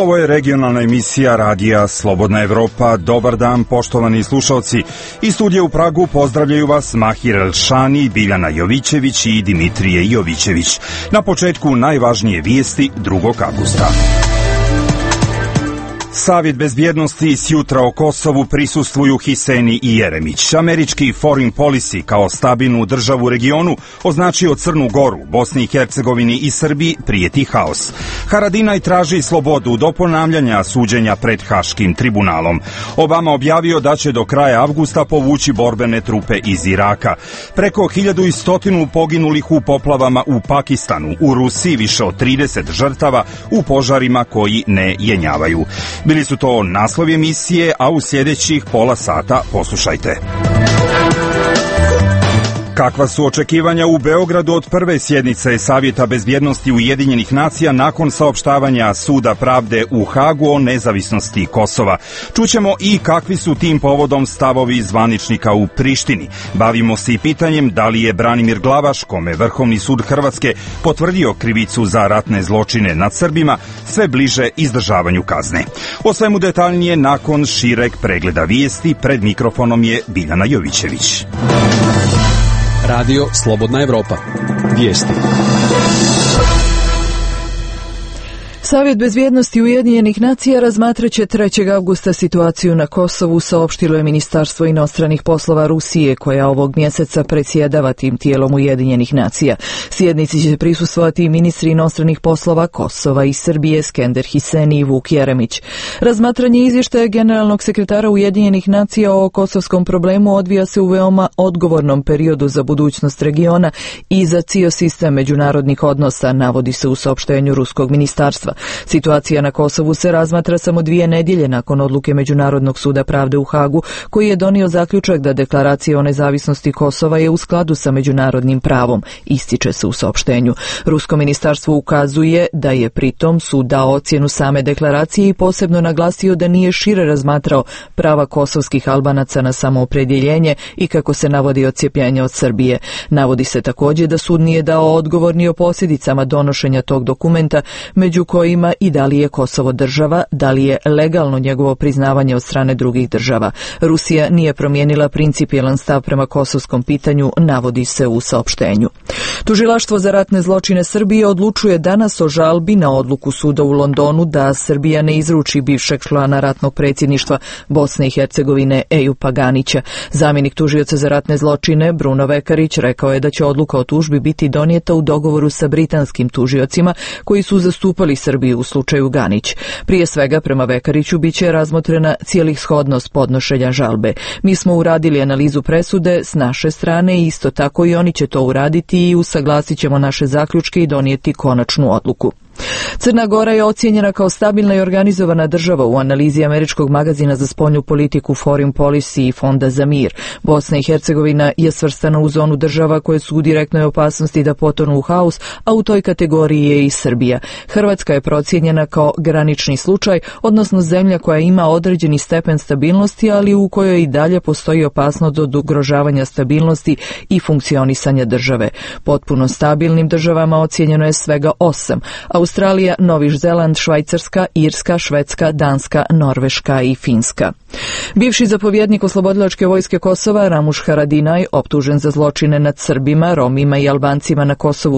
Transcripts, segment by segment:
Ovo je regionalna emisija radija Slobodna Evropa. Dobar dan, poštovani slušalci. Iz studija u Pragu pozdravljaju vas Mahir Elšani, Biljana Jovićević i Dimitrije Jovićević. Na početku najvažnije vijesti 2. avgusta. Savjet bezbjednosti sjutra o Kosovu prisustvuju Hiseni i Jeremić. Američki foreign policy kao stabilnu državu u regionu označio Crnu Goru, Bosni i Hercegovini i Srbiji prijeti haos. Haradinaj traži slobodu do ponavljanja suđenja pred Haškim tribunalom. Obama objavio da će do kraja avgusta povući borbene trupe iz Iraka. Preko 1100 poginulih u poplavama u Pakistanu, u Rusiji više od 30 žrtava u požarima koji ne jenjavaju. Bili su to naslovi emisije, a u sljedećih pola sata poslušajte. Kakva su očekivanja u Beogradu od prve sjednice Savjeta bezbjednosti Ujedinjenih nacija nakon saopštavanja Suda pravde u Hagu o nezavisnosti Kosova? Čućemo i kakvi su tim povodom stavovi zvaničnika u Prištini. Bavimo se i pitanjem da li je Branimir Glavaš, kome Vrhovni sud Hrvatske potvrdio krivicu za ratne zločine nad Srbima, sve bliže izdržavanju kazne. O svemu detaljnije nakon šireg pregleda vijesti. Pred mikrofonom je Biljana Jovićević. Radio Slobodna Evropa. Vijesti. Savjet bezbjednosti Ujedinjenih nacija razmatraće 3. avgusta situaciju na Kosovu, saopštilo je Ministarstvo inostranih poslova Rusije, koja ovog mjeseca predsjedava tim tijelom Ujedinjenih nacija. Sjednici će prisustvovati i ministri inostranih poslova Kosova i Srbije Skender Hiseni i Vuk Jeremić. Razmatranje izvještaja generalnog sekretara Ujedinjenih nacija o kosovskom problemu odvija se u veoma odgovornom periodu za budućnost regiona i za cijel sistem međunarodnih odnosa, navodi se u saopštenju ruskog ministarstva. Situacija na Kosovu se razmatra samo 2 nedjelje nakon odluke Međunarodnog suda pravde u Hagu, koji je donio zaključak da deklaracija o nezavisnosti Kosova je u skladu sa međunarodnim pravom, ističe se u saopštenju. Rusko ministarstvo ukazuje da je pritom sud dao ocjenu same deklaracije i posebno naglasio da nije šire razmatrao prava kosovskih Albanaca na samoopredjeljenje i, kako se navodi, odcjepljenje od Srbije. Navodi se također da sud nije dao odgovor ni o posljedicama donošenja tog dokumenta, među kojima i da li je Kosovo država, da li je legalno njegovo priznavanje od strane drugih država. Rusija nije promijenila principijelan stav prema kosovskom pitanju, navodi se u saopštenju. Tužilaštvo za ratne zločine Srbije odlučuje danas o žalbi na odluku suda u Londonu da Srbija ne izruči bivšeg člana ratnog predsjedništva Bosne i Hercegovine Ejupa Ganića. Zamjenik tužioca za ratne zločine Bruno Vekarić rekao je da će odluka o tužbi biti donijeta u dogovoru sa britanskim tužiocima koji su zastupali Srbiju u slučaju Ganić. Prije svega, prema Vekariću, bit će razmotrena cijelishodnost podnošenja žalbe. Mi smo uradili analizu presude s naše strane i isto tako i oni će to uraditi i usaglasit ćemo naše zaključke i donijeti konačnu odluku. Crna Gora je ocijenjena kao stabilna i organizovana država u analizi američkog magazina za spoljnu politiku Foreign Policy i Fonda za mir. Bosna i Hercegovina je svrstana u zonu država koje su u direktnoj opasnosti da potonu u haos, a u toj kategoriji je i Srbija. Hrvatska je procijenjena kao granični slučaj, odnosno zemlja koja ima određeni stepen stabilnosti, ali u kojoj i dalje postoji opasnost od ugrožavanja stabilnosti i funkcionisanja države. Potpuno stabilnim državama ocijenjeno je svega 8, Australija, Novi Zeland, Švajcarska, Irska, Švedska, Danska, Norveška i Finska. Bivši zapovjednik oslobodilačke vojske Kosova Ramuš Haradinaj, optužen za zločine nad Srbima, Romima i Albancima na Kosovu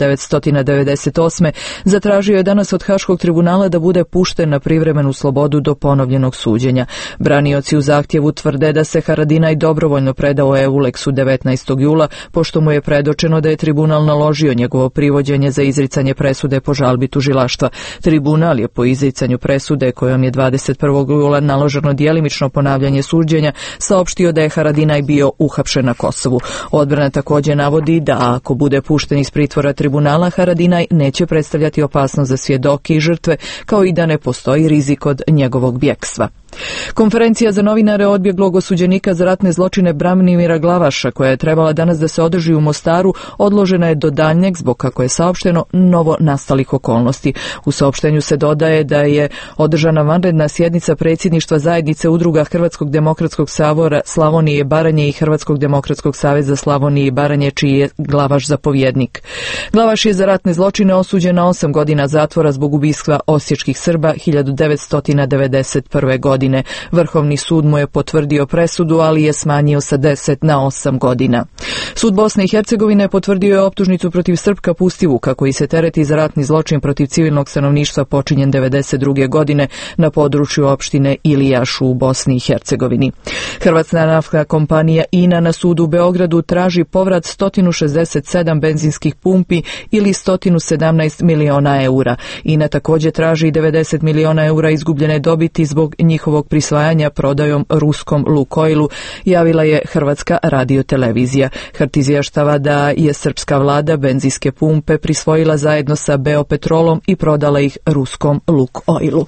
1998. zatražio je danas od Haškog tribunala da bude pušten na privremenu slobodu do ponovljenog suđenja. Branioci u zahtjevu tvrde da se Haradinaj dobrovoljno predao EULEX-u 19. jula, pošto mu je predočeno da je tribunal naložio njegovo privođenje za izricanje presude po žalbi tužilaštva. Tribunal je po izricanju presude, kojom je 21. jula naloženo djelimično ponavljanje suđenja, saopštio da je Haradinaj bio uhapšen na Kosovu. Odbrana također navodi da ako bude pušten iz pritvora tribunala, Haradinaj neće predstavljati opasnost za svjedoke i žrtve, kao i da ne postoji rizik od njegovog bjekstva. Konferencija za novinare odbjeglog osuđenika za ratne zločine Branimira Glavaša, koja je trebala danas da se održi u Mostaru, odložena je do daljnjeg zbog, kako je saopšteno, novo nastalih okolnosti. U saopštenju se dodaje da je održana vanredna sjednica predsjedništva zajednice udruga Hrvatskog demokratskog sabora Slavonije i Baranje i Hrvatskog demokratskog saveza Slavonije i Baranje, čiji je Glavaš zapovjednik. Glavaš je za ratne zločine osuđen na 8 godina zatvora zbog ubistva osječkih Srba 1991. godine. Vrhovni sud mu je potvrdio presudu, ali je smanjio sa 10 na 8 godina. Sud Bosne i Hercegovine potvrdio je optužnicu protiv Srpka Pustivuka, koji se tereti za ratni zločin protiv civilnog stanovništva počinjen 1992. godine na području opštine Ilijaš u Bosni i Hercegovini. Hrvatska naftna kompanija INA na sudu u Beogradu traži povrat 167 benzinskih pumpi ili 117 miliona eura. INA također traži 90 miliona eura izgubljene dobiti zbog njihovog prisvajanja prodajom ruskom Lukoilu, javila je Hrvatska radiotelevizija. HRT izvještava da je srpska vlada benzinske pumpe prisvojila zajedno sa Beopetrolom i prodala ih ruskom Lukoilu.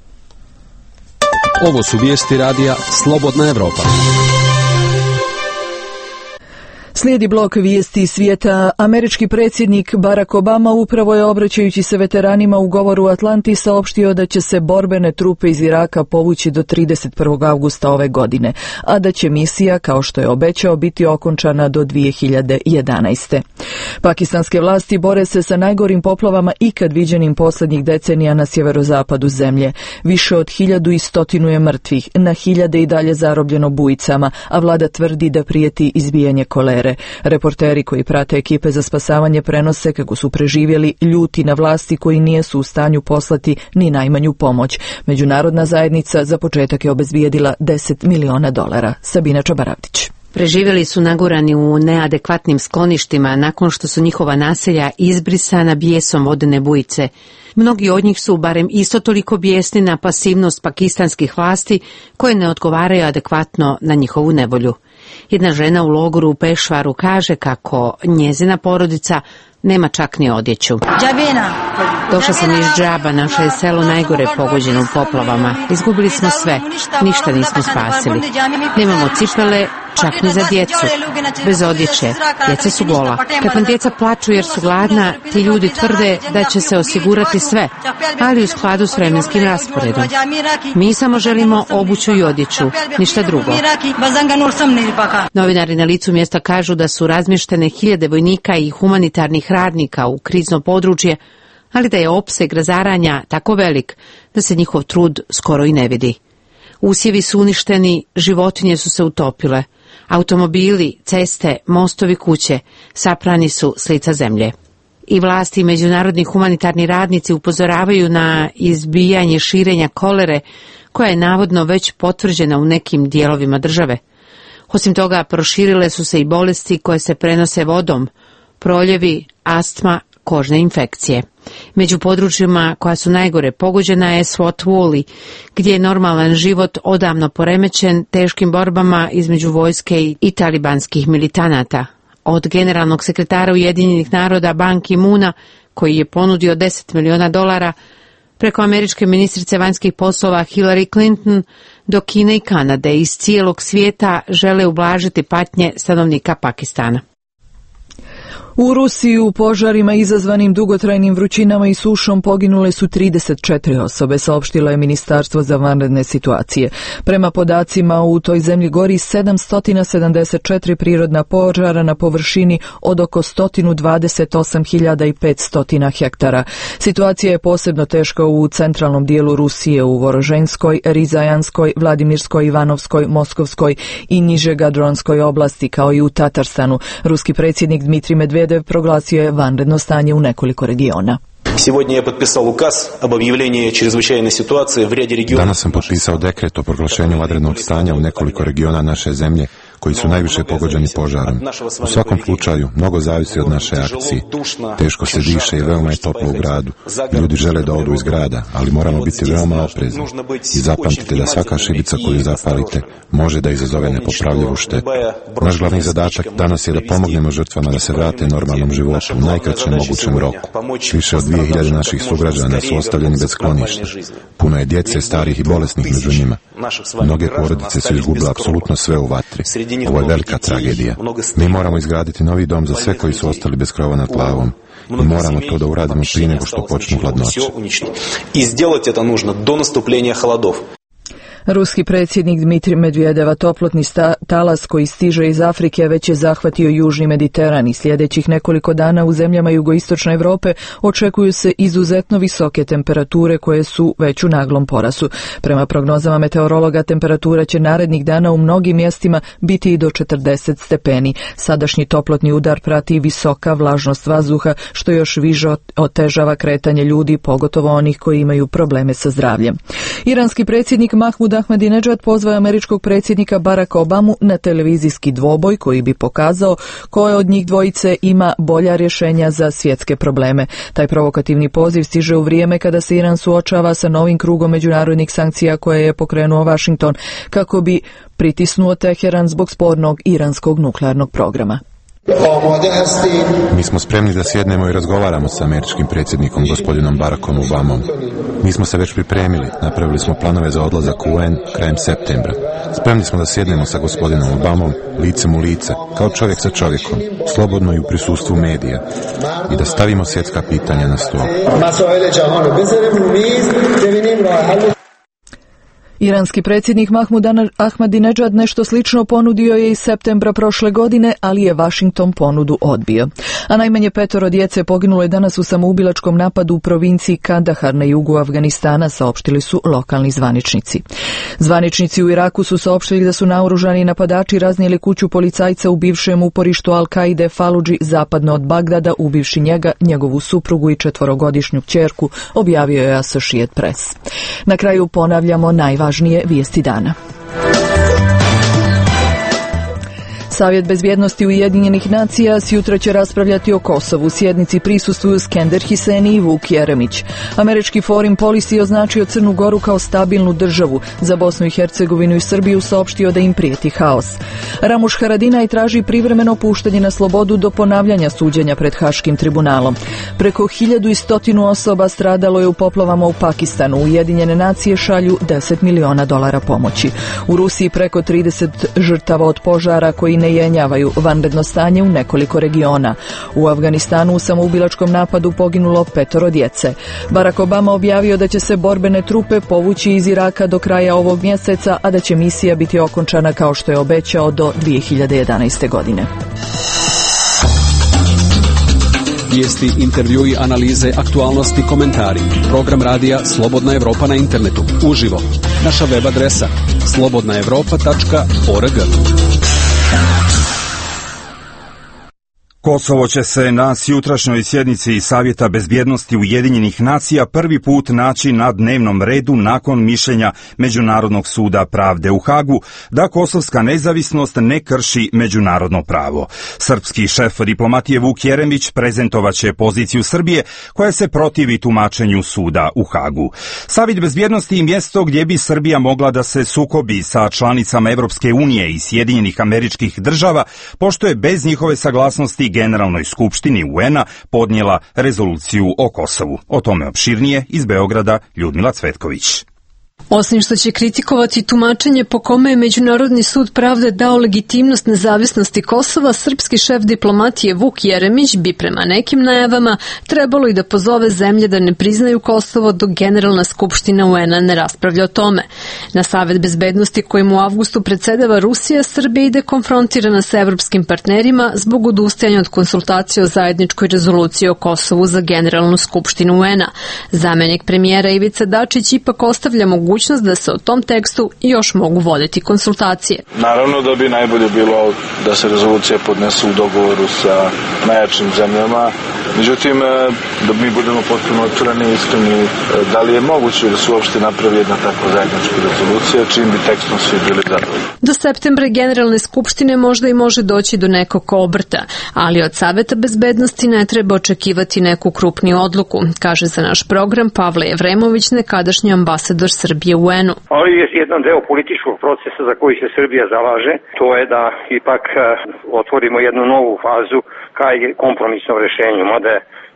Ovo su vijesti radija Slobodna Evropa. Slijedi blok vijesti svijeta. Američki predsjednik Barack Obama upravo je, obraćajući se veteranima u govoru u Atlanti, saopštio da će se borbene trupe iz Iraka povući do 31. avgusta ove godine, a da će misija, kao što je obećao, biti okončana do 2011. Pakistanske vlasti bore se sa najgorim poplavama ikad viđenim posljednjih decenija na sjeverozapadu zemlje. Više od 1100 je mrtvih, na hiljade i dalje zarobljeno bujicama, a vlada tvrdi da prijeti izbijanje kolere. Reporteri koji prate ekipe za spasavanje prenose kako su preživjeli ljuti na vlasti koji nisu u stanju poslati ni najmanju pomoć. Međunarodna zajednica za početak je obezbijedila $10 miliona. Sabina Čabaravdić. Preživjeli su nagurani u neadekvatnim skloništima nakon što su njihova naselja izbrisana bijesom vodene bujice. Mnogi od njih su barem isto toliko bijesni na pasivnost pakistanskih vlasti koje ne odgovaraju adekvatno na njihovu nevolju. Jedna žena u logoru u Pešvaru kaže kako njezina porodica nema čak ni odjeću. Došla sam iz Džaba, naše je selo najgore pogođeno u poplavama. Izgubili smo sve, ništa nismo spasili. Nemamo cipele, čak ni za djecu. Bez odjeće, djeca su gola. Kad nam djeca plaču jer su gladna, ti ljudi tvrde da će se osigurati sve, ali u skladu s vremenskim rasporedom. Mi samo želimo obuću i odjeću, ništa drugo. Novinari na licu mjesta kažu da su razmještene hiljade vojnika i humanitarnih radnika u krizno područje, ali da je opseg razaranja tako velik da se njihov trud skoro i ne vidi. Usjevi su uništeni, životinje su se utopile, automobili, ceste, mostovi, kuće saprani su s lica zemlje. I vlasti i međunarodni humanitarni radnici upozoravaju na izbijanje širenja kolere, koja je navodno već potvrđena u nekim dijelovima države. Osim toga, proširile su se i bolesti koje se prenose vodom, proljevi, astma, kožne infekcije. Među područjima koja su najgore pogođena je Swat Valley, gdje je normalan život odavno poremećen teškim borbama između vojske i talibanskih militanata. Od generalnog sekretara Ujedinjenih naroda Ban Ki-moona, koji je ponudio $10 miliona, preko američke ministrice vanjskih poslova Hillary Clinton, do Kine i Kanade iz cijelog svijeta žele ublažiti patnje stanovnika Pakistana. U Rusiji u požarima izazvanim dugotrajnim vrućinama i sušom poginule su 34 osobe, saopštilo je Ministarstvo za vanredne situacije. Prema podacima, u toj zemlji gori 774 prirodna požara na površini od oko 128.500 hektara. Situacija je posebno teška u centralnom dijelu Rusije, u Voroženskoj, Rizajanskoj, Vladimirskoj, Ivanovskoj, Moskovskoj i Nižegadronskoj oblasti, kao i u Tatarstanu. Ruski predsjednik Dmitrij Medvedev proglasio je vanredno stanje u nekoliko regiona. Danas sam potpisao dekret o proglašenju vanrednog stanja u nekoliko regiona naše zemlje koji su najviše pogođeni požarom. U svakom slučaju, mnogo zavisi od naše akcije. Teško se diše i veoma je toplo u gradu. Ljudi žele da odu iz grada, ali moramo biti veoma oprezni. I zapamtite da svaka šibica koju zapalite može da izazove nepopravljivu štetu. Naš glavni zadatak danas je da pomognemo žrtvama da se vrate normalnom životu u najkraćem mogućem roku. Više od 2000 naših sugrađana su ostavljeni bez skloništa. Puno je djece, starih i bolesnih među njima. Mnoge porodice su izgubile apsolutno sve u vatri. Ovo je velika tragedija. Mi moramo izgraditi novi dom za sve koji su ostali bez krova nad glavom. I moramo to da uradimo prije nego što počnu hladnoće. Ruski predsjednik Dmitrij Medvedeva toplotni talas koji stiže iz Afrike već je zahvatio južni Mediteran i sljedećih nekoliko dana u zemljama jugoistočne Europe očekuju se izuzetno visoke temperature koje su već u naglom porastu. Prema prognozama meteorologa temperatura će narednih dana u mnogim mjestima biti i do 40 stepeni. Sadašnji toplotni udar prati visoka vlažnost vazduha što još više otežava kretanje ljudi, pogotovo onih koji imaju probleme sa zdravljem. Iranski predsjednik Mahmud Ahmadinejad pozvao američkog predsjednika Baracka Obamu na televizijski dvoboj koji bi pokazao koje od njih dvojice ima bolja rješenja za svjetske probleme. Taj provokativni poziv stiže u vrijeme kada se Iran suočava sa novim krugom međunarodnih sankcija koje je pokrenuo Washington kako bi pritisnuo Teheran zbog spornog iranskog nuklearnog programa. Mi smo spremni da sjednemo i razgovaramo sa američkim predsjednikom gospodinom Barackom Obamom. Mi smo se već pripremili, napravili smo planove za odlazak u UN krajem septembra. Spremni smo da sjednemo sa gospodinom Obamom licem u lice, kao čovjek sa čovjekom, slobodno i u prisustvu medija i da stavimo svjetska pitanja na stol. Iranski predsjednik Mahmud Ahmadinejad nešto slično ponudio je iz septembra prošle godine, ali je Washington ponudu odbio. A najmanje 5 djece poginulo je danas u samoubilačkom napadu u provinciji Kandahar na jugu Afganistana, saopštili su lokalni zvaničnici. Zvaničnici u Iraku su saopštili da su naoružani napadači raznijeli kuću policajca u bivšem uporištu Al-Kaide Faludži zapadno od Bagdada, ubivši njega, njegovu suprugu i 4-godišnju kćerku, objavio je Associated Press. Na kraju ponavljamo najvažnije vijesti dana. Savjet bezbjednosti Ujedinjenih nacija sjutra će raspravljati o Kosovu. Sjednici prisustvuju Skender Hiseni i Vuk Jeremić. Američki Foreign Policy označio Crnu Goru kao stabilnu državu. Za Bosnu i Hercegovinu i Srbiju saopštio da im prijeti haos. Ramuš Haradinaj traži privremeno puštanje na slobodu do ponavljanja suđenja pred Haškim tribunalom. Preko 1100 osoba stradalo je u poplavama u Pakistanu. Ujedinjene nacije šalju $10 miliona pomoći. U Rusiji preko 30 žrtava od požara koji ne jenjavaju vanredno stanje u nekoliko regiona. U Afganistanu u samoubilačkom napadu poginulo 5 djece. Barack Obama objavio da će se borbene trupe povući iz Iraka do kraja ovog mjeseca, a da će misija biti okončana kao što je obećao do 2011. godine. Vijesti, intervjui, analize, aktualnosti, komentari. Program radija Slobodna Evropa na internetu. Uživo. Naša web adresa slobodnaevropa.org. Kosovo će se na sjutrašnjoj sjednici Savjeta bezbjednosti Ujedinjenih nacija prvi put naći na dnevnom redu nakon mišljenja Međunarodnog suda pravde u Hagu da kosovska nezavisnost ne krši međunarodno pravo. Srpski šef diplomatije Vuk Jeremić prezentovaće poziciju Srbije koja se protivi tumačenju suda u Hagu. Savjet bezbjednosti je mjesto gdje bi Srbija mogla da se sukobi sa članicama Evropske unije i Sjedinjenih Američkih Država, pošto je bez njihove saglasnosti Generalnoj skupštini UN-a podnijela rezoluciju o Kosovu. O tome opširnije iz Beograda Ljudmila Cvetković. Osim što će kritikovati tumačenje po kome je Međunarodni sud pravde dao legitimnost nezavisnosti Kosova, srpski šef diplomatije Vuk Jeremić bi prema nekim najavama trebalo i da pozove zemlje da ne priznaju Kosovo dok Generalna skupština UN-a ne raspravlja o tome. Na Savet bezbednosti kojim u avgustu predsjedava Rusija, Srbija ide konfrontirana sa evropskim partnerima zbog odustajanja od konsultacije o zajedničkoj rezoluciji o Kosovu za Generalnu skupštinu UN-a. Zamjenik premijera Ivica Dačić ipak ostavlja mogućnost da se o tom tekstu još mogu voditi konsultacije. Naravno da bi najbolje bilo da se rezolucija podnese u dogovoru sa najjačim zemljama. Međutim, da mi budemo potpuno otvoreni i iskreni, da li je moguće da se uopšte napravi jedna takva zajednička rezolucija, čim bi tekstom svi bili zadovoljni. Do septembra Generalne skupštine možda i može doći do nekog obrta, ali od Saveta bezbednosti ne treba očekivati neku krupniju odluku, kaže za naš program Pavle Jevremović, nekadašnji ambasador Srbije u UN-u. Ovo je jedan deo političkog procesa za koji se Srbija zalaže, to je da ipak otvorimo jednu novu fazu ka kompromisnom rešenju, mada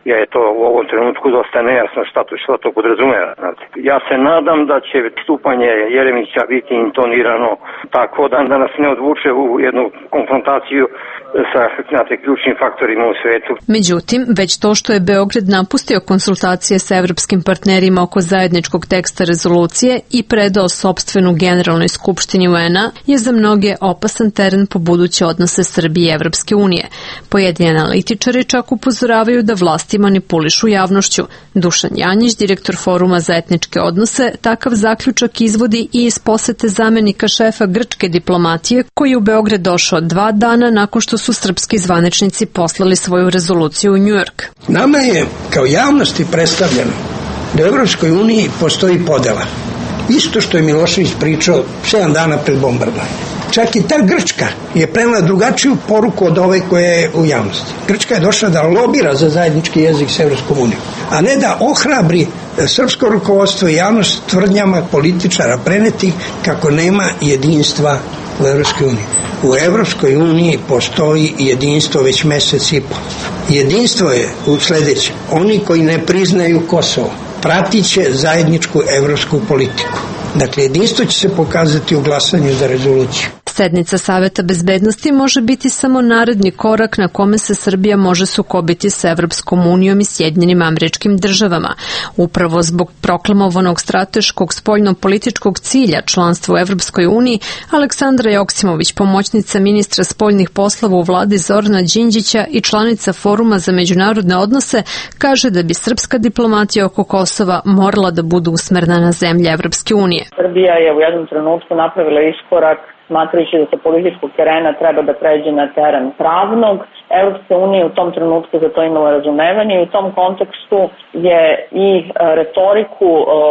je to u ovom trenutku dosta nejasno šta to podrazumeva. Ja se nadam da će stupanje Jeremića biti intonirano tako da nas ne odvuče u jednu konfrontaciju sa ključnim faktorima u svetu. Međutim, već to što je Beograd napustio konsultacije sa evropskim partnerima oko zajedničkog teksta rezolucije i predao sopstvenu Generalnoj skupštini UN-a je za mnoge opasan teren po buduće odnose Srbije i Evropske unije. Pojedini analitičari čak upozoravaju da vlasti manipulišu javnošću. Dušan Janjić, direktor Foruma za etničke odnose, takav zaključak izvodi i iz posete zamenika šefa grčke diplomatije koji je u Beograd došao 2 dana nakon što su srpski zvaničnici poslali svoju rezoluciju u Njujork. Nama je kao javnosti predstavljeno da u Evropskoj uniji postoji podela. Isto što je Milošević pričao 7 dana pred bombardovanjem. Čak i ta Grčka je prenela drugačiju poruku od ove koja je u javnosti. Grčka je došla da lobira za zajednički jezik s Evropskom unijom, a ne da ohrabri srpsko rukovodstvo i javnost tvrdnjama političara prenetih kako nema jedinstva u Evropskoj uniji. U Evropskoj uniji postoji jedinstvo već mesec i po. Jedinstvo je u sledećem. Oni koji ne priznaju Kosovo pratit će zajedničku evropsku politiku. Dakle, jedinstvo će se pokazati u glasanju za rezoluciju. Sednica Saveta bezbednosti može biti samo naredni korak na kome se Srbija može sukobiti sa Evropskom unijom i Sjedinjenim Američkim Državama. Upravo zbog proklamovanog strateškog spoljno-političkog cilja članstva u Evropskoj uniji, Aleksandra Joksimović, pomoćnica ministra spoljnih poslova u vladi Zorana Đinđića i članica Foruma za međunarodne odnose, kaže da bi srpska diplomatija oko Kosova morala da bude usmerena na zemlje Evropske unije. Srbija je u jednom trenutku napravila iskorak smatrajući da sa političkog terena treba da pređe na teren pravnog. Evropska unija u tom trenutku za to imala razumevanje i u tom kontekstu je i retoriku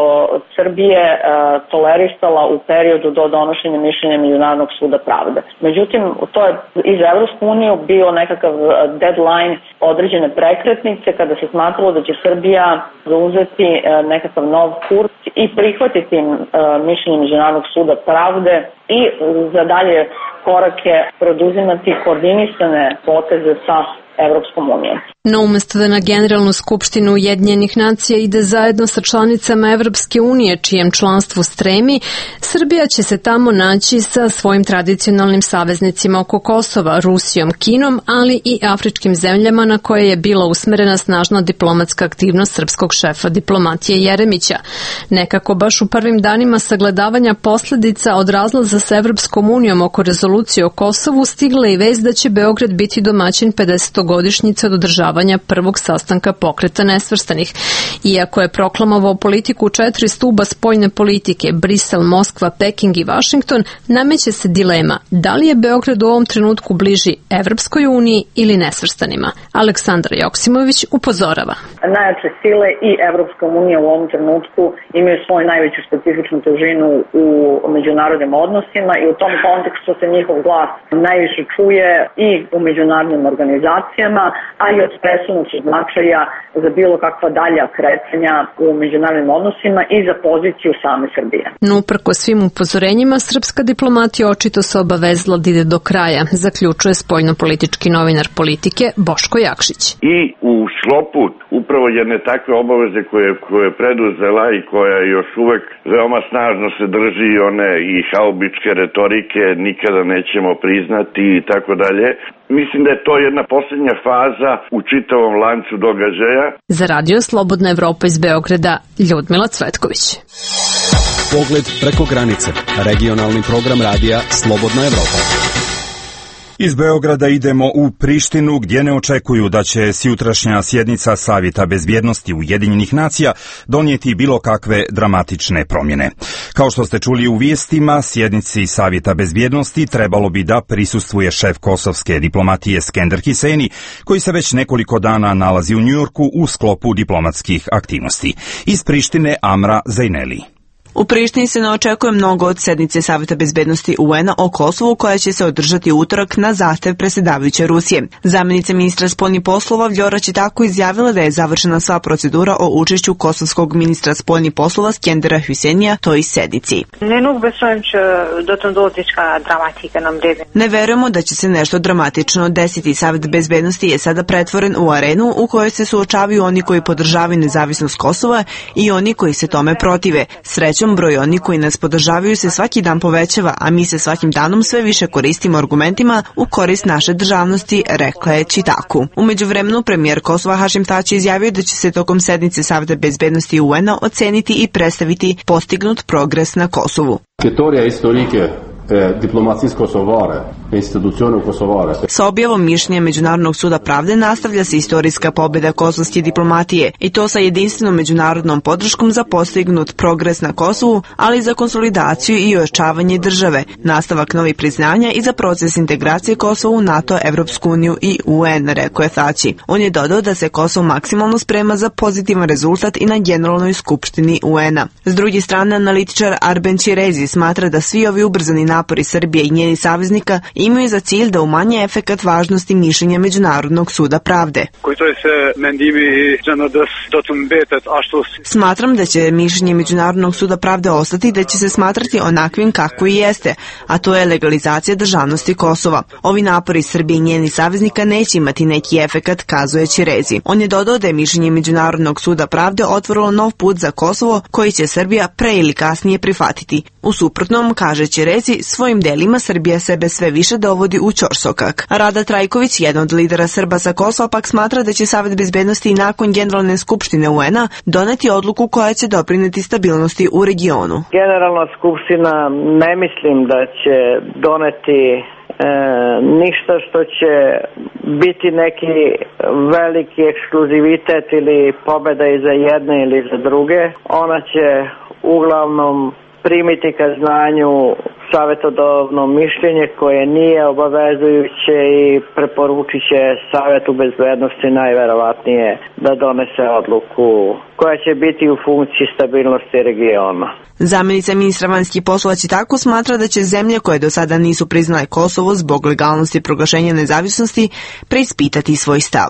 Srbije tolerisala u periodu do donošenja mišljenja Međunarodnog suda pravde. Međutim, to je i za Evropsku uniju bio nekakav deadline, određene prekretnice kada se smatralo da će Srbija zauzeti nekakav nov kurs i prihvatiti mišljenje Međunarodnog suda pravde i za dalje korake preduzimati koordinisane poteze sa Evropskom unijom. No umesto da na Generalnu skupštinu Ujedinjenih nacija ide zajedno sa članicama Evropske unije, čijem članstvu stremi, Srbija će se tamo naći sa svojim tradicionalnim saveznicima oko Kosova, Rusijom, Kinom, ali i afričkim zemljama na koje je bila usmerena snažna diplomatska aktivnost srpskog šefa diplomatije Jeremića. Nekako baš u prvim danima sagledavanja posledica od razlaza sa Evropskom unijom oko rezolucije o Kosovu stigla i vest da će Beograd biti domaćin 50-godišnjice od održavanja prvog sastanka Pokreta nesvrstanih. Iako je proklamovao politiku 4 stuba spoljne politike, Brisel, Moskva, Peking i Vašington, nameće se dilema da li je Beograd u ovom trenutku bliži Evropskoj uniji ili nesvrstanima. Aleksandra Joksimović upozorava. Najjače sile i Evropska unija u ovom trenutku imaju svoju najveću specifičnu težinu u međunarodnim odnosima i u tom kontekstu se njihov glas najviše čuje i u međunarodnim organizacijama, a i od presudnog značaja za bilo kakva dalja kretanja u međunarodnim odnosima i za poziciju same Srbije. No, uprko svim upozorenjima, srpska diplomatija očito se obavezala da ide do kraja, zaključuje spoljno-politički novinar Politike Boško Jakšić. I u sklopu upravo jedne takve obaveze koje je preduzela i koja još uvek veoma snažno se drži one i haubičke retorike, nikada nećemo priznati i tako dalje. Mislim da je to jedna posljednja faza u čitavom lancu događaja. Za Radio Slobodna Evropa iz Beograda, Ljudmila Cvetković. Pogled preko granice. Regionalni program radija Slobodna Evropa. Iz Beograda idemo u Prištinu, gdje ne očekuju da će sjutrašnja sjednica Savjeta bezbjednosti Ujedinjenih nacija donijeti bilo kakve dramatične promjene. Kao što ste čuli u vijestima, sjednici Savjeta bezbjednosti trebalo bi da prisustvuje šef kosovske diplomatije Skender Hiseni, koji se već nekoliko dana nalazi u Njujorku u sklopu diplomatskih aktivnosti. Iz Prištine Amra Zejneli. U Prištini se ne očekuje mnogo od sednice Saveta bezbednosti UN-a o Kosovu koja će se održati u utorak na zahtev predsjedavajuće Rusije. Zamjenica ministra spoljnih poslova Vljora Čitaku izjavila da je završena sva procedura o učešću kosovskog ministra spoljnih poslova Skendera Hüsenija toj sednici. Ne verujemo da će se nešto dramatično desiti. Savet bezbednosti je sada pretvoren u arenu u kojoj se suočavaju oni koji podržavaju nezavisnost Kosova i oni koji se tome protive. Srećom, broj oni koji nas podržavaju se svaki dan povećava, a mi se svakim danom sve više koristimo argumentima u korist naše državnosti, rekla je Čitaku. U međuvremenu, premijer Kosova Hašim Tači izjavio da će se tokom sednice Saveta bezbednosti UN-a oceniti i predstaviti postignut progres na Kosovu. Sa objavom mišljenja Međunarodnog suda pravde nastavlja se istorijska pobjeda kosovske diplomatije i to sa jedinstvenom međunarodnom podrškom za postignut progres na Kosovu, ali i za konsolidaciju i ojačavanje države, nastavak novih priznanja i za proces integracije Kosova u NATO, Evropsku uniju i UN, rekao je Tači. On je dodao da se Kosovo maksimalno sprema za pozitivan rezultat i na Generalnoj skupštini UN-a. S druge strane, analitičar Arben Ćirezi smatra da svi ovi ubrzani napori Srbije i njenih saveznika imaju za cilj da umanje efekat važnosti mišljenja Međunarodnog suda pravde. Smatram da će mišljenje Međunarodnog suda pravde ostati i da će se smatrati onakvim kako i jeste, a to je legalizacija državnosti Kosova. Ovi napori Srbije i njenih saveznika neće imati neki efekat, kazuje Ćirezi. On je dodao da je mišljenje Međunarodnog suda pravde otvorilo nov put za Kosovo koji će Srbija pre ili kasnije prihvatiti. U suprotnom, kaže Ćirezi, svojim delima Srbija sebe sve više dovodi u ćorsokak. Rada Trajković, jedan od lidera Srba sa Kosova, pak smatra da će Savet bezbednosti i nakon Generalne skupštine UN-a doneti odluku koja će doprineti stabilnosti u regionu. Generalna skupština ne mislim da će doneti ništa što će biti neki veliki ekskluzivitet ili pobjeda i za jedne ili za druge. Ona će uglavnom primiti ka znanju savjetodavno mišljenje koje nije obavezujuće i preporučit će Savetu bezbednosti najverovatnije da donese odluku koja će biti u funkciji stabilnosti regiona. Zamjenica ministra vanjskih poslova Čitaku smatra da će zemlje koje do sada nisu priznale Kosovo zbog legalnosti proglašenja nezavisnosti preispitati svoj stav.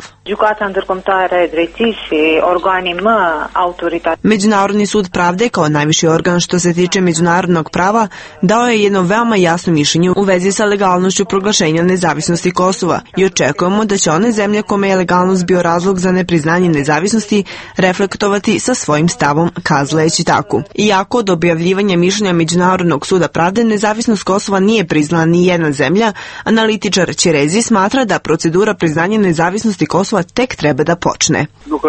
Međunarodni sud pravde kao najviši organ što se tiče međunarodnog prava dao je jedno veoma jasno mišljenje u vezi sa legalnošću proglašenja nezavisnosti Kosova i očekujemo da će one zemlje kome je legalnost bio razlog za nepriznanje nezavisnosti reflektovati sa svojim stavom, kazala je Čitaku. Iako do objavljivanja mišljenja Međunarodnog suda pravde nezavisnost Kosova nije priznala ni jedna zemlja, analitičar Ćirezi smatra da procedura priznanja nezavisnosti Kosova tek treba da počne.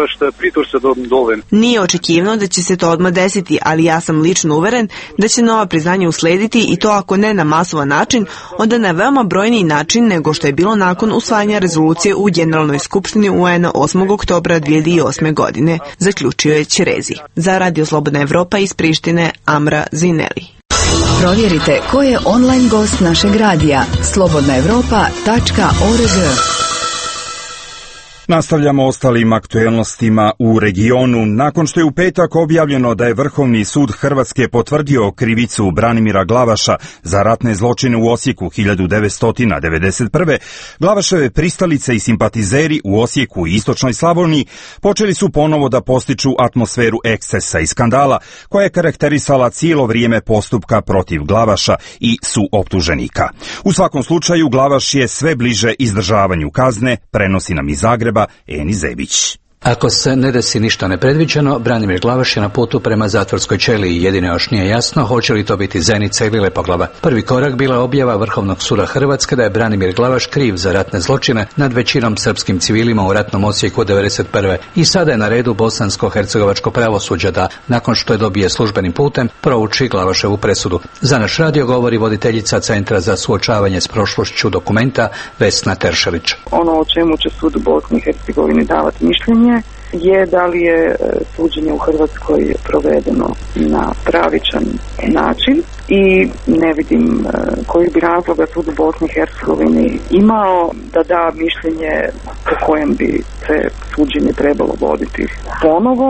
Nije očekivano da će se to odmah desiti, ali ja sam lično uveren da će nova priznanja uslediti i to ako ne na masovan način, onda na veoma brojniji način nego što je bilo nakon usvajanja rezolucije u Generalnoj skupštini UN 8. oktobra 2008. godine, zaključio je Ćirezi. Za Radio Slobodna Evropa iz Prištine, Amra Zineli. Provjerite ko je online gost našeg radija slobodnaevropa.org. Nastavljamo ostalim aktuelnostima u regionu. Nakon što je u petak objavljeno da je Vrhovni sud Hrvatske potvrdio krivicu Branimira Glavaša za ratne zločine u Osijeku 1991. Glavaševe pristalice i simpatizeri u Osijeku i Istočnoj Slavoniji počeli su ponovo da postiču atmosferu ekscesa i skandala koja je karakterisala cijelo vrijeme postupka protiv Glavaša i suoptuženika. U svakom slučaju Glavaš je sve bliže izdržavanju kazne, prenosi nam iz Zagreba Eni Zebić. Ako se ne desi ništa nepredviđeno, Branimir Glavaš je na putu prema zatvorskoj ćeliji. Jedino još nije jasno hoće li to biti Zenica ili Lepoglava. Prvi korak bila objava Vrhovnog suda Hrvatske da je Branimir Glavaš kriv za ratne zločine nad većinom srpskim civilima u ratnom Osijeku 1991. I sada je na redu bosansko-hercegovačko pravosuđe da, nakon što je dobije službenim putem, prouči Glavaševu presudu. Za naš radio govori voditeljica Centra za suočavanje s prošlošću Dokumenta Vesna Teršelić. Ono o čemu će sud u Bosni i Hercegovini davati mišljenje je da li je suđenje u Hrvatskoj provedeno na pravičan način i ne vidim koji bi razloga sud u Bosni i Hercegovini imao da da mišljenje po kojem bi se suđenje trebalo voditi ponovo.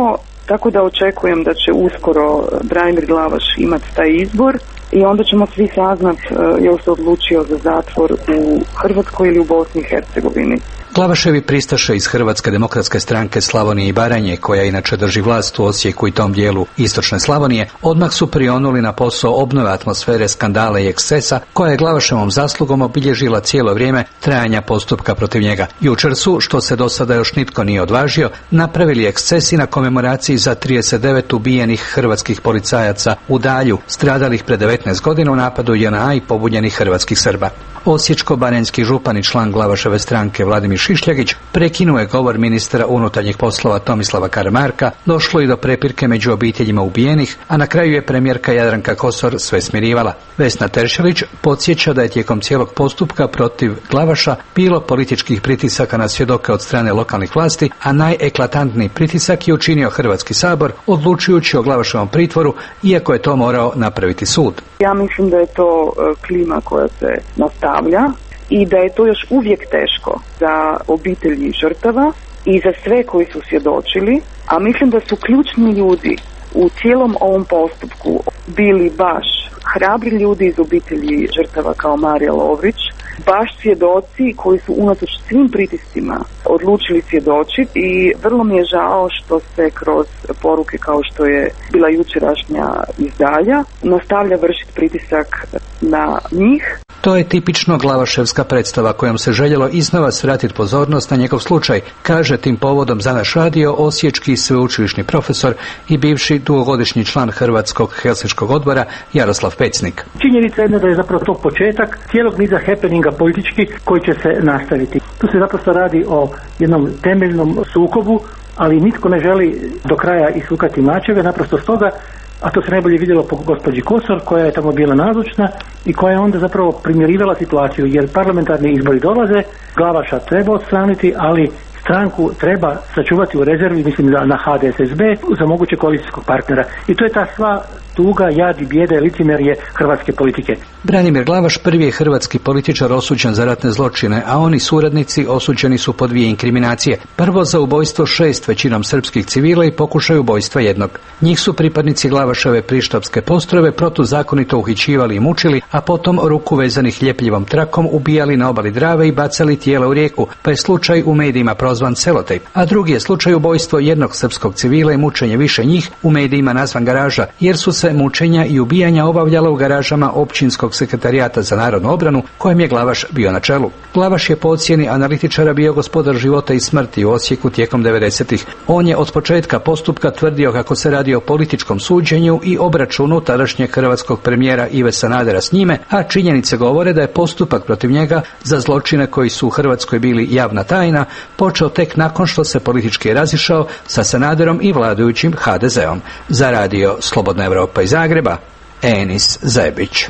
tako da očekujem da će uskoro Branimir Glavaš imati taj izbor i onda ćemo svi saznat jel se odlučio za zatvor u Hrvatskoj ili u Bosni i Hercegovini. Glavaševi pristaše iz Hrvatske demokratske stranke Slavonije i Baranje, koja inače drži vlast u Osijeku i tom dijelu istočne Slavonije, odmah su prionuli na posao obnove atmosfere skandala i ekscesa koja je Glavaševom zaslugom obilježila cijelo vrijeme trajanja postupka protiv njega. Jučer su, što se do sada još nitko nije odvažio, napravili ekscesi na komemoraciji za 39 ubijenih hrvatskih policajaca u Dalju, stradalih pred 19 godina u napadu JNA i pobunjenih hrvatskih Srba. Osječko-baranjski župan i član Glavaševe stranke Vladimir Šišljagić prekinuo je govor ministra unutarnjih poslova Tomislava Karamarka, došlo i do prepirke među obiteljima ubijenih, a na kraju je premijerka Jadranka Kosor sve smirivala. Vesna Teršelić podsjeća da je tijekom cijelog postupka protiv Glavaša bilo političkih pritisaka na svjedoke od strane lokalnih vlasti, a najeklatantniji pritisak je učinio Hrvatski sabor, odlučujući o Glavaševom pritvoru, iako je to morao napraviti sud. Ja mislim da je to klima koja se nastavlja i da je to još uvijek teško za obitelji žrtava i za sve koji su svjedočili, a mislim da su ključni ljudi u cijelom ovom postupku bili baš hrabri ljudi iz obitelji žrtava kao Marija Lovrić, baš svjedoci koji su unatoč svim pritiscima odlučili svjedočiti i vrlo mi je žao što se kroz poruke kao što je bila jučerašnja iz Dalja nastavlja vršiti pritisak na njih. To je tipično glavaševska predstava kojom se željelo iznova svratiti pozornost na njegov slučaj, kaže tim povodom za naš radio osječki sveučilišni profesor i bivši dugogodišnji član Hrvatskog Helsinškog odbora Jaroslav Pecnik. Činjenica je da je zapravo to početak cijelog niza happeninga politički koji će se nastaviti. Tu se zapravo radi o jednom temeljnom sukobu, ali nitko ne želi do kraja isukati mačeve, naprosto stoga, a to se najbolje vidjelo po gospođi Kosor koja je tamo bila nazočna i koja je onda zapravo primjerivala situaciju, jer parlamentarni izbori dolaze, Glavaša treba odstraniti, ali stranku treba sačuvati u rezervi, mislim na HDSSB, za moguće koalicijskog partnera. I to je ta sva tuga, jad i bijeda i licemjerje hrvatske politike. Branimir Glavaš prvi je hrvatski političar osuđen za ratne zločine, a oni suradnici osuđeni su po 2 inkriminacije. Prvo za ubojstvo 6 većinom srpskih civila i pokušaj ubojstva 1. Njih su pripadnici Glavaševe prištapske postrojbe protuzakonito uhićivali i mučili, a potom ruku vezanih ljepljivom trakom ubijali na obali Drave i bacali tijela u rijeku, pa je slučaj u medijima prozvan Selotejp. A drugi je slučaj ubojstvo 1 srpskog civila i mučenje više njih, u medijima nazvan Garaža, jer su se mučenja i ubijanja obavljala u garažama Općinskog sekretarijata za narodnu obranu, kojem je Glavaš bio na čelu. Glavaš je po ocjeni analitičara bio gospodar života i smrti u Osijeku tijekom 90-ih. On je od početka postupka tvrdio kako se radi o političkom suđenju i obračunu tadašnjeg hrvatskog premijera Ive Sanadera s njime, a činjenice govore da je postupak protiv njega za zločine koji su u Hrvatskoj bili javna tajna počeo tek nakon što se politički razišao sa Sanaderom i vladajućim HDZ-om. Za radio Slobodna Evropa iz Zagreba, Enis Zebić.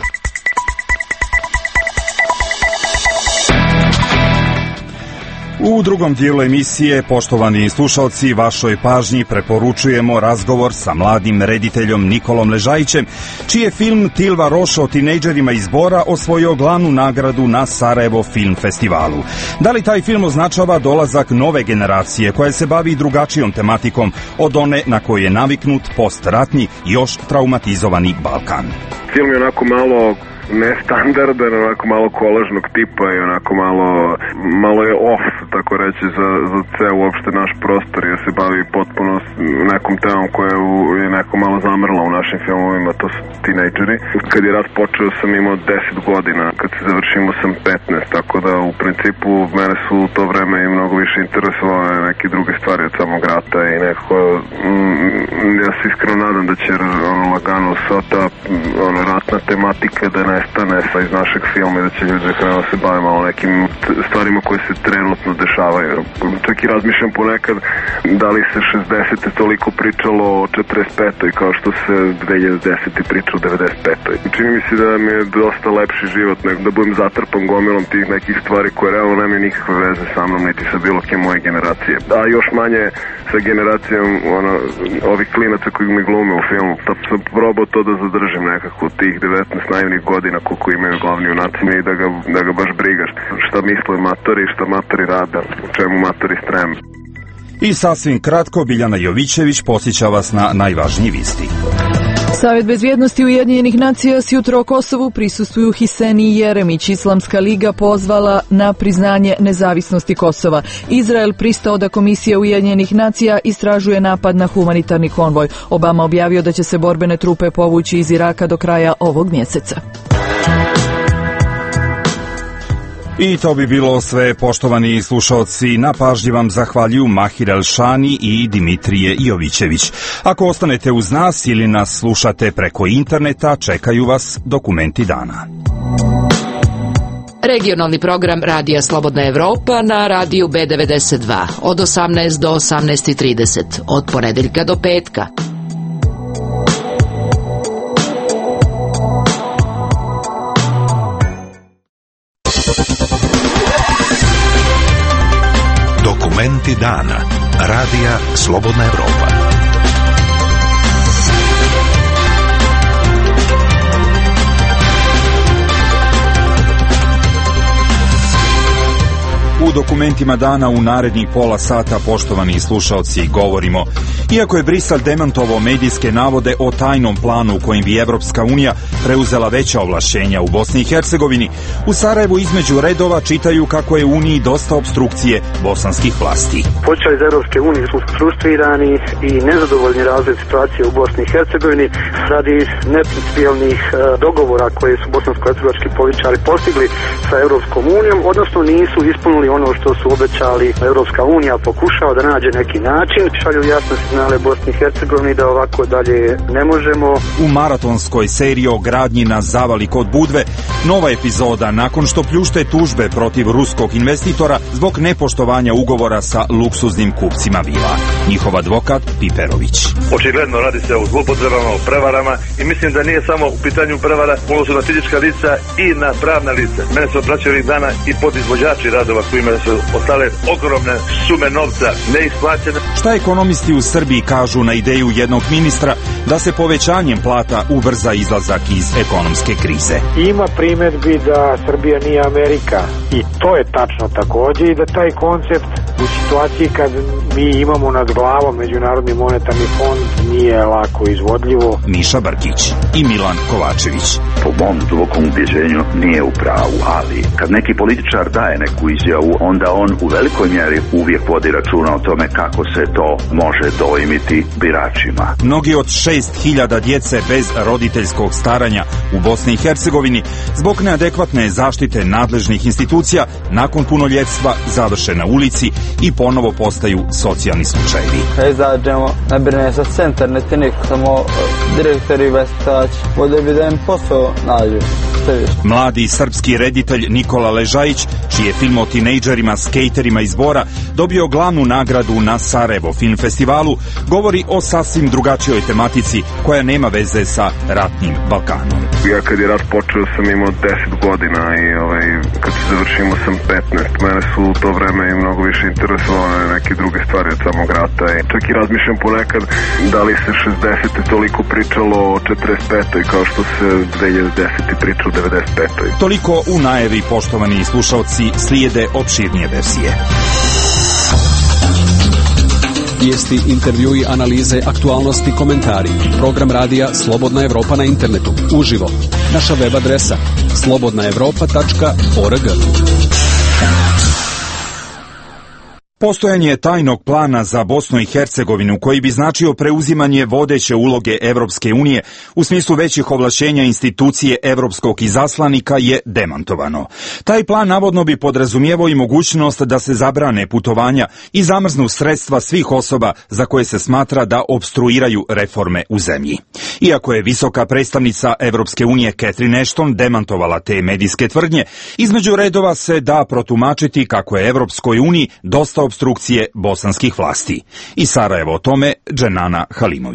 U drugom dijelu emisije, poštovani slušalci, vašoj pažnji preporučujemo razgovor sa mladim rediteljom Nikolom Ležajićem, čiji je film Tilva Roš o tinejdžerima iz Bora osvojio glavnu nagradu na Sarajevo film festivalu. Da li taj film označava dolazak nove generacije koja se bavi drugačijom tematikom od one na koju je naviknut postratni, još traumatizovani Balkan? Film je onako malo nestandardan, onako malo kolažnog tipa i onako malo je off, tako reći, za ceo uopšte naš prostor, jer se bavi potpuno nekom temom koja je neko malo zamrla u našim filmovima, to su tinejdžeri. Kad je rat počeo sam imao 10 godina, kad se završimo sam 15, tako da u principu mene su u to vreme i mnogo više interesovale neke druge stvari od samog rata i nekako ja se iskreno nadam da će lagano sva ta ratna tematika da nestane iz našeg filma i da će ljudi krenuo se bave malo nekim stvarima koje se trenutno dešavaju. Čak i razmišljam ponekad da li se 60. toliko pričalo o 45. kao što se 2010. pričalo o 95. Čini mi se da mi je dosta lepši život nego da budem zatrpan gomilom tih nekih stvari koje realno nemaju nikakve veze sa mnom niti sa bilo kim moje generacije. A još manje sa generacijom ovih klinaca koji mi glume u filmu. Sam probao to da zadržim nekako tih 19 naivnih godina koliko imaju glavni junaci i da ga baš brigaš šta misle matori, šta matori rade, u čemu matori streme. I sasvim kratko, Biljana Jovićević podsjeća vas na najvažniji vijesti. Savet bezbjednosti Ujedinjenih nacija sjutra o Kosovu prisustvuju Hiseni i Jeremić. Islamska liga pozvala na priznanje nezavisnosti Kosova. Izrael pristao da Komisija Ujedinjenih nacija istražuje napad na humanitarni konvoj. Obama objavio da će se borbene trupe povući iz Iraka do kraja ovog mjeseca. I to bi bilo sve, poštovani slušalci. Na pažnji vam zahvaljuju Mahir Elšani i Dimitrije Jovićević. Ako ostanete uz nas ili nas slušate preko interneta, čekaju vas dokumenti dana. Regionalni program Radija Slobodna Evropa na radiju B92 od 18 do 18:30 od ponedeljka do petka. Dokumenti dana. Radija Slobodna Evropa. U dokumentima dana u narednih pola sata, poštovani slušaoci, govorimo. Iako je Brisel demantovao medijske navode o tajnom planu u kojim bi Evropska unija preuzela veća ovlašćenja u Bosni i Hercegovini, u Sarajevu između redova čitaju kako je Uniji dosta obstrukcije bosanskih vlasti. Počeli iz Evropske unije su frustrirani i nezadovoljni razvoj situacije u Bosni i Hercegovini radi neprincipijelnih dogovora koje su bosansko-hercegovački političari postigli sa Evropskom unijom, odnosno nisu ispunili ono što su obećali. Evropska unija pokušava da nađe neki način, šalju jasne signale Bosni i Hercegovini da ovako dalje ne možemo. U maratonskoj seriji o gradnji na zavali kod Budve, nova epizoda nakon što pljušte tužbe protiv ruskog investitora zbog nepoštovanja ugovora sa luksuznim kupcima vila. Njihov advokat Piperović. Očigledno radi se o zloupotrebama, o prevarama i mislim da nije samo u pitanju prevara, ono su na fizička lica i na pravna lica. Mene se obraćaju ovih dana i podizvođači radova kojima su ostale ogromne sume novca neisplaćene. Šta ekonomisti u Srbiji kažu na ideju jednog ministra da se povećanjem plata ubrza izlazak iz ekonomske krize? Ima primjedbi da Srbija nije Amerika i to je tačno također i da taj koncept u situaciji kad mi imamo nad glavom Međunarodni monetarni fond nije lako izvodljivo. Miša Brkić i Milan Kovačević. Po mom dubokom ubjeđenju nije u pravu, ali kad neki političar daje neku izjavu, onda on u velikoj mjeri uvijek vodi računa o tome kako se to može dojmiti biračima. Mnogi od 6.000 djece bez roditeljskog staranja u Bosni i Hercegovini zbog neadekvatne zaštite nadležnih institucija nakon punoljetstva završe na ulici i ponovo postaju socijalni slučajevi. Izađemo, ne brine se centar, niti niko, samo direktori vestač, vode bi da im posao nađu. Mladi srpski reditelj Nikola Ležajić, čiji je film o tinejdžerima, skejterima iz Bora dobio glavnu nagradu na Sarajevo film festivalu, govori o sasvim drugačijoj tematici koja nema veze sa ratnim Balkanom. Ja kad je rat počeo sam imao 10 godina i kad se završimo sam 15. Mene su u to vreme i mnogo više interesovane neke druge stvari od samog rata. I čak i razmišljam ponekad da li se 60. toliko pričalo o 45. kao što se 2010. pričalo o 95. Toliko u najavi, poštovani slušalci, slijede opširnije verzije. Vijesti, intervjui, analize, aktualnosti, komentari. Program radija Slobodna Evropa na internetu. Uživo. Naša web adresa slobodnaevropa.org. Postojanje tajnog plana za Bosnu i Hercegovinu koji bi značio preuzimanje vodeće uloge Evropske unije u smislu većih ovlašćenja institucije evropskog izaslanika je demantovano. Taj plan navodno bi podrazumijevao i mogućnost da se zabrane putovanja i zamrznu sredstva svih osoba za koje se smatra da opstruiraju reforme u zemlji. Iako je visoka predstavnica Evropske unije Catherine Ashton demantovala te medijske tvrdnje, između redova se da protumačiti kako je Evropskoj uniji dosta opstrukcije bosanskih vlasti. I Sarajevo o tome Dženana Halimović.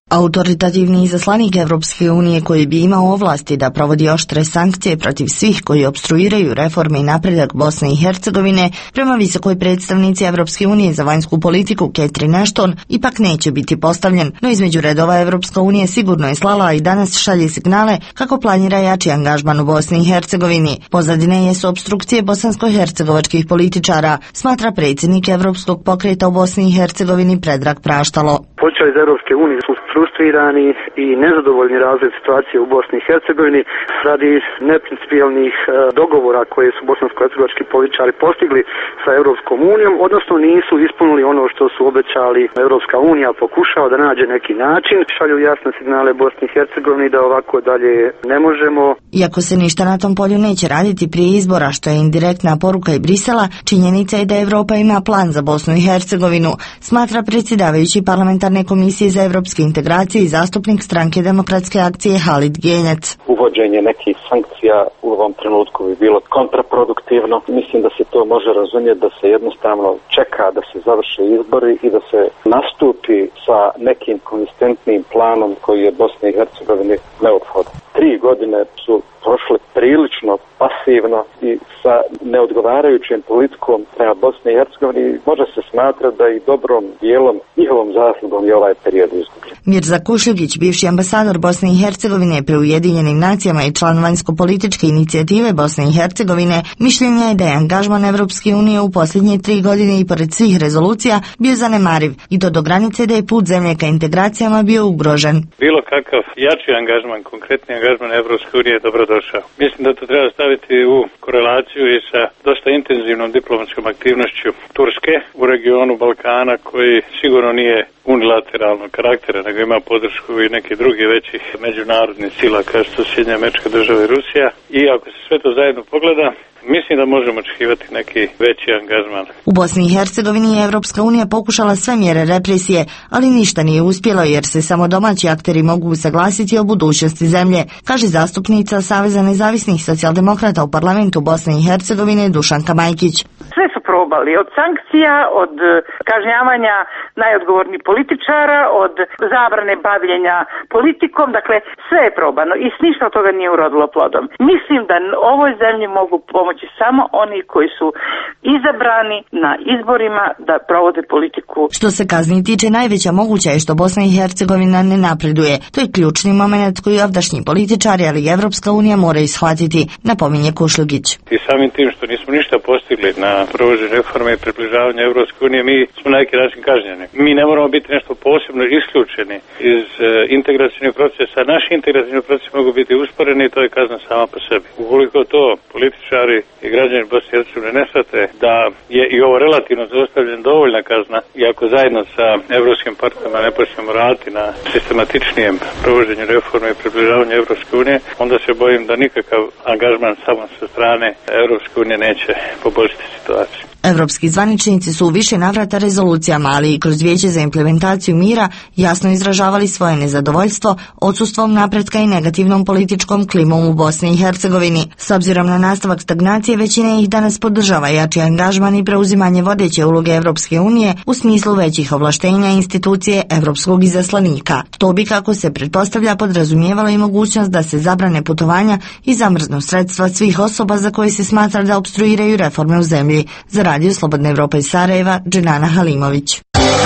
Autoritativni izaslanik Evropske unije koji bi imao ovlasti da provodi oštre sankcije protiv svih koji opstruiraju reforme i napredak Bosne i Hercegovine, prema visokoj predstavnici Evropske unije za vanjsku politiku Catherine Ashton, ipak neće biti postavljen, no između redova Evropska unija sigurno je slala i danas šalje signale kako planira jači angažman u Bosni i Hercegovini. Pozadine jesu opstrukcije bosansko-hercegovačkih političara, smatra predsjednik Evropskog pokreta u Bosni i Hercegovini Predrag Praštalo. Političari iz Evropske unije su frustrirani i nezadovoljni razvoj situacije u Bosni i Hercegovini radi neprincipijelnih dogovora koje su bosansko-hercegovački političari postigli sa Evropskom unijom, odnosno nisu ispunili ono što su obećali. Evropska unija pokušava da nađe neki način, šalju jasne signale Bosni i Hercegovini da ovako dalje ne možemo. Iako se ništa na tom polju neće raditi prije izbora, što je indirektna poruka i Brisela, činjenica je da Evropa ima plan za Bosnu i Hercegovinu, smatra predsjedavajući parlamentarne komisije za evropske integracije i zastupnik stranke Demokratske akcije Halid Genjac. Uvođenje nekih sankcija u ovom trenutku bi bilo kontraproduktivno. Mislim da se to može razumjeti da se jednostavno čeka da se završe izbori i da se nastupi sa nekim konzistentnim planom koji je Bosni i Hercegovini neophodan. 3 godine su prošle prilično pasivno i sa neodgovarajućim politikom prema Bosni i Hercegovini može se smatrati da i dobrom dijelom njihovom zaslugom je ovaj period izgubljen. Mirza Kušljugić, bivši ambasador Bosne i Hercegovine pri Ujedinjenim nacijama i član vanjsko-političke inicijative Bosne i Hercegovine, mišljenja je da je angažman Evropske unije u posljednje 3 godine i pored svih rezolucija bio zanemariv i do granice da je put zemlje ka integracijama bio ugrožen. Bilo kakav jači angažman, konkretni angažman Evropske unije je dobrodošao. Mislim da to treba staviti u korelaciju i sa dosta intenzivnom diplomatskom aktivnošću Turske u regionu Balkana, koji sigurno nije unilateralnog karaktera, nego ima podršku i neki drugi većih međunarodnih sila kao što su Sjedinjene Američke Države i Rusija. I ako se sve to zajedno pogleda, mislim da možemo očekivati neki veći angažman. U Bosni i Hercegovini je Evropska unija pokušala sve mjere represije, ali ništa nije uspjelo jer se samo domaći akteri mogu usaglasiti o budućnosti zemlje, kaže zastupnica Saveza nezavisnih socijaldemokrata u parlamentu Bosne i Hercegovine Dušanka Majkić. Sve su probali, od sankcija, od kažnjavanja najodgovornijih političara, od zabrane bavljenja politikom, dakle sve je probano i ništa od toga nije urodilo plodom. Mislim da ovoj zemlji mogu pomoći samo oni koji su izabrani na izborima da provode politiku. Što se kazni tiče, najveća moguća je što Bosna i Hercegovina ne napreduje. To je ključni moment koji ovdašnji političari, ali i Evropska unija moraju shvatiti, napominje Kušljugić. I samim tim što nismo ništa postigli na provođenju reforme i približavanja Evropske unije, mi smo na neki način kažnjeni. Mi ne moramo biti nešto posebno isključeni iz integracijnog procesa. Naši integracijni procesi mogu biti usporeni i to je kazna sama po sebi. Ukoliko to političari i građani Bosne i Hercegovine ne shvate da je i ovo relativno zaostavljen dovoljna kazna i ako zajedno sa evropskim partnerima ne počnemo raditi na sistematičnijem provođenju reforme i približavanju Evropske unije, onda se bojim da nikakav angažman samo sa strane Evropske unije neće poboljšati situaciju. Evropski zvaničnici su u više navrata rezolucijama, ali i kroz Vijeće za implementaciju mira jasno izražavali svoje nezadovoljstvo odsustvom napretka i negativnom političkom klimom u Bosni i Hercegovini. S obzirom na nastavak stagnacije, većina ih danas podržava jači angažman i preuzimanje vodeće uloge Evropske unije u smislu većih ovlaštenja institucije Evropskog izaslanika. To bi, kako se pretpostavlja, podrazumijevalo i mogućnost da se zabrane putovanja i zamrznu sredstva svih osoba za koje se smatra da opstruiraju reforme u zemlji. Za Radio Slobodna Evropa iz Sarajeva, Dženana Halimović.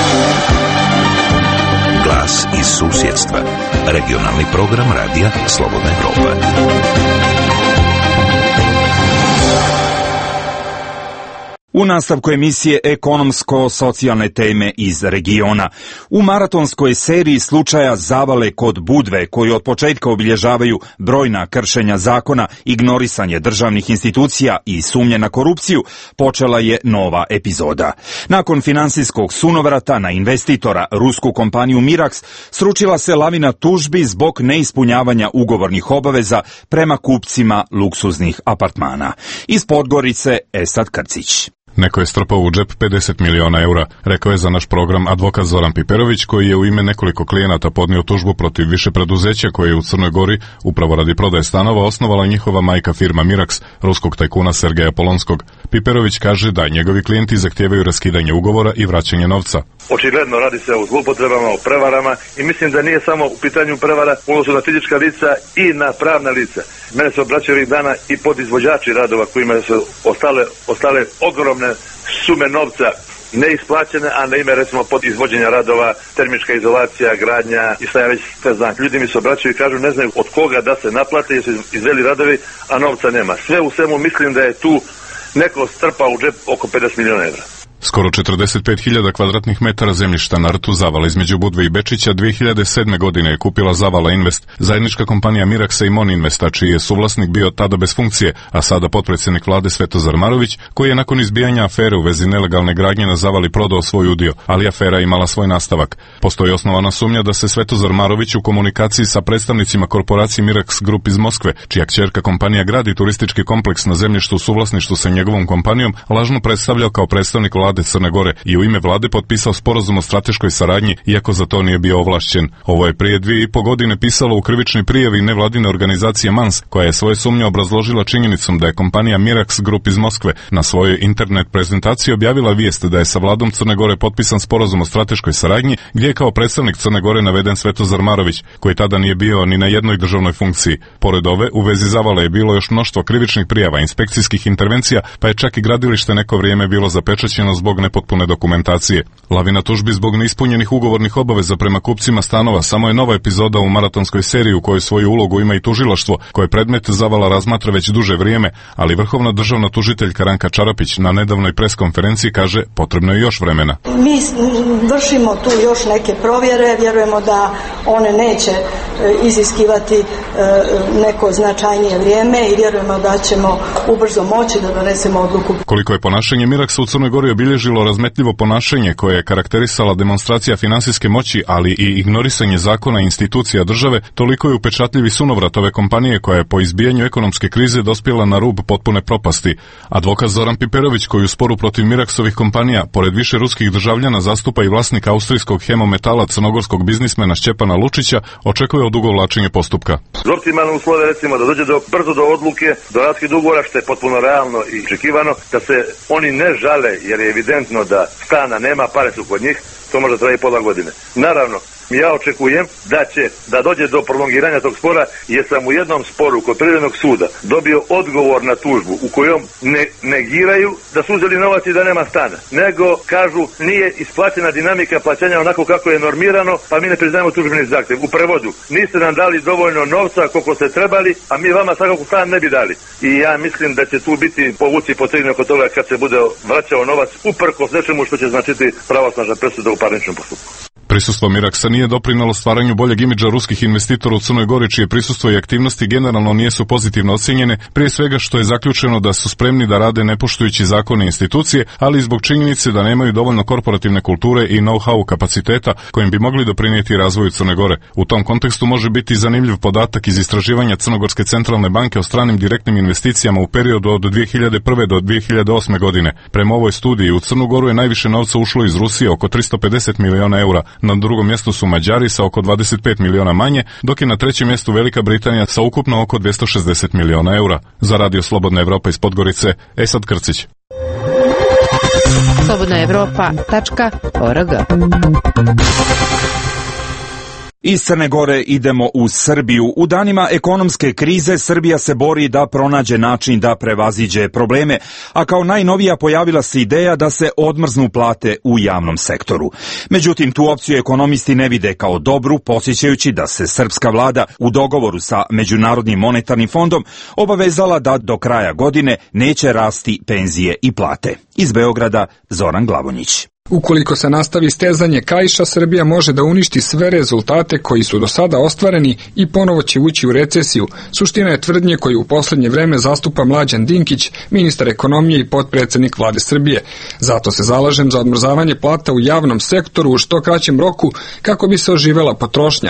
Glas iz susjedstva. Regionalni program Radija Slobodna Evropa. U nastavku emisije ekonomsko-socijalne teme iz regiona. U maratonskoj seriji slučaja zavale kod Budve, koji od početka obilježavaju brojna kršenja zakona, ignorisanje državnih institucija i sumnje na korupciju, počela je nova epizoda. Nakon finansijskog sunovrata na investitora, rusku kompaniju Mirax, sručila se lavina tužbi zbog neispunjavanja ugovornih obaveza prema kupcima luksuznih apartmana. Iz Podgorice, Esad Krcić. Neko je strpao u džep 50 miliona eura, rekao je za naš program advokat Zoran Piperović, koji je u ime nekoliko klijenata podnio tužbu protiv više preduzeća koje je u Crnoj Gori, upravo radi prodaje stanova, osnovala njihova majka firma Mirax, ruskog tajkuna Sergeja Polonskog. Piperović kaže da njegovi klijenti zahtijevaju raskidanje ugovora i vraćanje novca. Očigledno radi se o zloupotrebama, o prevarama i mislim da nije samo u pitanju prevara u odnosu na fizička lica i na pravna lica. Mene se obraćaju ovih dana i podizvođači radova kojima su ostale ogromne sume novca neisplaćene, a na ime recimo podizvođenja radova, termička izolacija, gradnja i šta ja već te znam. Ljudi mi se obraćaju i kažu ne znaju od koga da se naplate jer su izveli radovi, a novca nema. Sve u svemu mislim da je tu neko strpao u džep oko 50 miliona evra. Skoro 45.000 kvadratnih metara zemljišta na rtu Zavala između Budve i Bečića 2007. godine je kupila Zavala Invest, zajednička kompanija Miraxa i Mon Investa, čiji je suvlasnik bio tada bez funkcije, a sada potpredsjednik vlade Svetozar Marović, koji je nakon izbijanja afere u vezi nelegalne gradnje na Zavali prodao svoj udio, ali afera imala svoj nastavak. Postoji osnovana sumnja da se Svetozar Marović u komunikaciji sa predstavnicima korporacije Mirax Group iz Moskve, čija kćerka kompanija gradi turistički kompleks na zemljištu u suvlasništvu sa njegovom kompanijom, lažno predstavljao kao predstavnik vlade Crne Gore i u ime vlade potpisao sporazum o strateškoj saradnji, iako za to nije bio ovlašćen. Ovo je prije 2,5 godine pisalo u krivičnoj prijavi nevladine organizacije Mans, koja je svoje sumnje obrazložila činjenicom da je kompanija Mirax Group iz Moskve na svojoj internet prezentaciji objavila vijest da je sa vladom Crne Gore potpisan sporazum o strateškoj saradnji, gdje je kao predstavnik Crne Gore naveden Svetozar Marović, koji tada nije bio ni na jednoj državnoj funkciji. Pored ove, u vezi Zavale je bilo još mnoštvo krivičnih prijava, inspekcijskih intervencija, pa je čak i gradilište neko vrijeme bilo zapečaćeno zbog nepotpune dokumentacije. Lavina tužbi zbog neispunjenih ugovornih obaveza prema kupcima stanova samo je nova epizoda u maratonskoj seriji u kojoj svoju ulogu ima i tužilaštvo, koje predmet Zavala razmatra već duže vrijeme, ali vrhovna državna tužiteljka Ranka Čarapić na nedavnoj preskonferenciji kaže potrebno je još vremena. Mi vršimo tu još neke provjere, vjerujemo da one neće iziskivati neko značajnije vrijeme i vjerujemo da ćemo ubrzo moći da donesemo odluku. Koliko je ponašanje Miraxa u Crnoj Gori obilježilo razmetljivo ponašanje koje je karakterisala demonstracija finansijske moći, ali i ignorisanje zakona i institucija države, toliko je upečatljivi sunovrat ove kompanije koja je po izbijanju ekonomske krize dospjela na rub potpune propasti. Advokat Zoran Piperović, koji u sporu protiv Miraxovih kompanija, pored više ruskih državljana, zastupa i vlasnika austrijskog hemometala crnogorskog biznismena Šćepana Lučića, očekuje odugovlačenje postupka. Optimalne uslove recimo da dođe brzo do odluke, do raskida ugovora, što je potpuno realno i očekivano, da se oni ne žale jer je evidentno da stana nema, pare su kod njih, to može trajati pola godine. Naravno, ja očekujem da dođe do prolongiranja tog spora, jer sam u jednom sporu kod Privrednog suda dobio odgovor na tužbu u kojom ne negiraju da su uzeli novac i da nema stana, nego kažu nije isplaćena dinamika plaćanja onako kako je normirano, pa mi ne priznajemo tužbeni zahtjev. U prevodu, niste nam dali dovoljno novca koliko ste trebali, a mi vama svakako stan ne bi dali. I ja mislim da će tu biti povuci potegnuti oko toga kad se bude vraćao novac uprkos nečemu što će značiti pravosnažna presuda u parničnom postupku. Prisustvo Miraxa nije doprinalo stvaranju boljeg imidža ruskih investitora u Crnoj Gori, čije prisustvo i aktivnosti generalno nisu pozitivno ocjenjene, prije svega što je zaključeno da su spremni da rade ne poštujući zakone i institucije, ali i zbog činjenice da nemaju dovoljno korporativne kulture i know-how kapaciteta kojim bi mogli doprinijeti razvoju Crne Gore. U tom kontekstu može biti zanimljiv podatak iz istraživanja Crnogorske centralne banke o stranim direktnim investicijama u periodu od 2001. do 2008. godine. Prema ovoj studiji u Crnu Goru je najviše novca ušlo iz Rusije, oko 350 miliona eura. Na drugom mjestu su Mađari sa oko 25 miliona manje, dok je na trećem mjestu Velika Britanija sa ukupno oko 260 miliona eura. Za Radio Slobodna Evropa iz Podgorice, Esad Krcić. slobodnaevropa.org. Iz Crne Gore idemo u Srbiju. U danima ekonomske krize Srbija se bori da pronađe način da prevaziđe probleme, a kao najnovija pojavila se ideja da se odmrznu plate u javnom sektoru. Međutim, tu opciju ekonomisti ne vide kao dobru, podsjećajući da se srpska vlada u dogovoru sa Međunarodnim monetarnim fondom obavezala da do kraja godine neće rasti penzije i plate. Iz Beograda, Zoran Glavonjić. Ukoliko se nastavi stezanje kaiša, Srbija može da uništi sve rezultate koji su do sada ostvareni i ponovo će ući u recesiju. Suština je tvrdnje koju u posljednje vreme zastupa Mlađan Dinkić, ministar ekonomije i potpredsjednik vlade Srbije. Zato se zalažem za odmrzavanje plata u javnom sektoru u što kraćem roku kako bi se oživela potrošnja.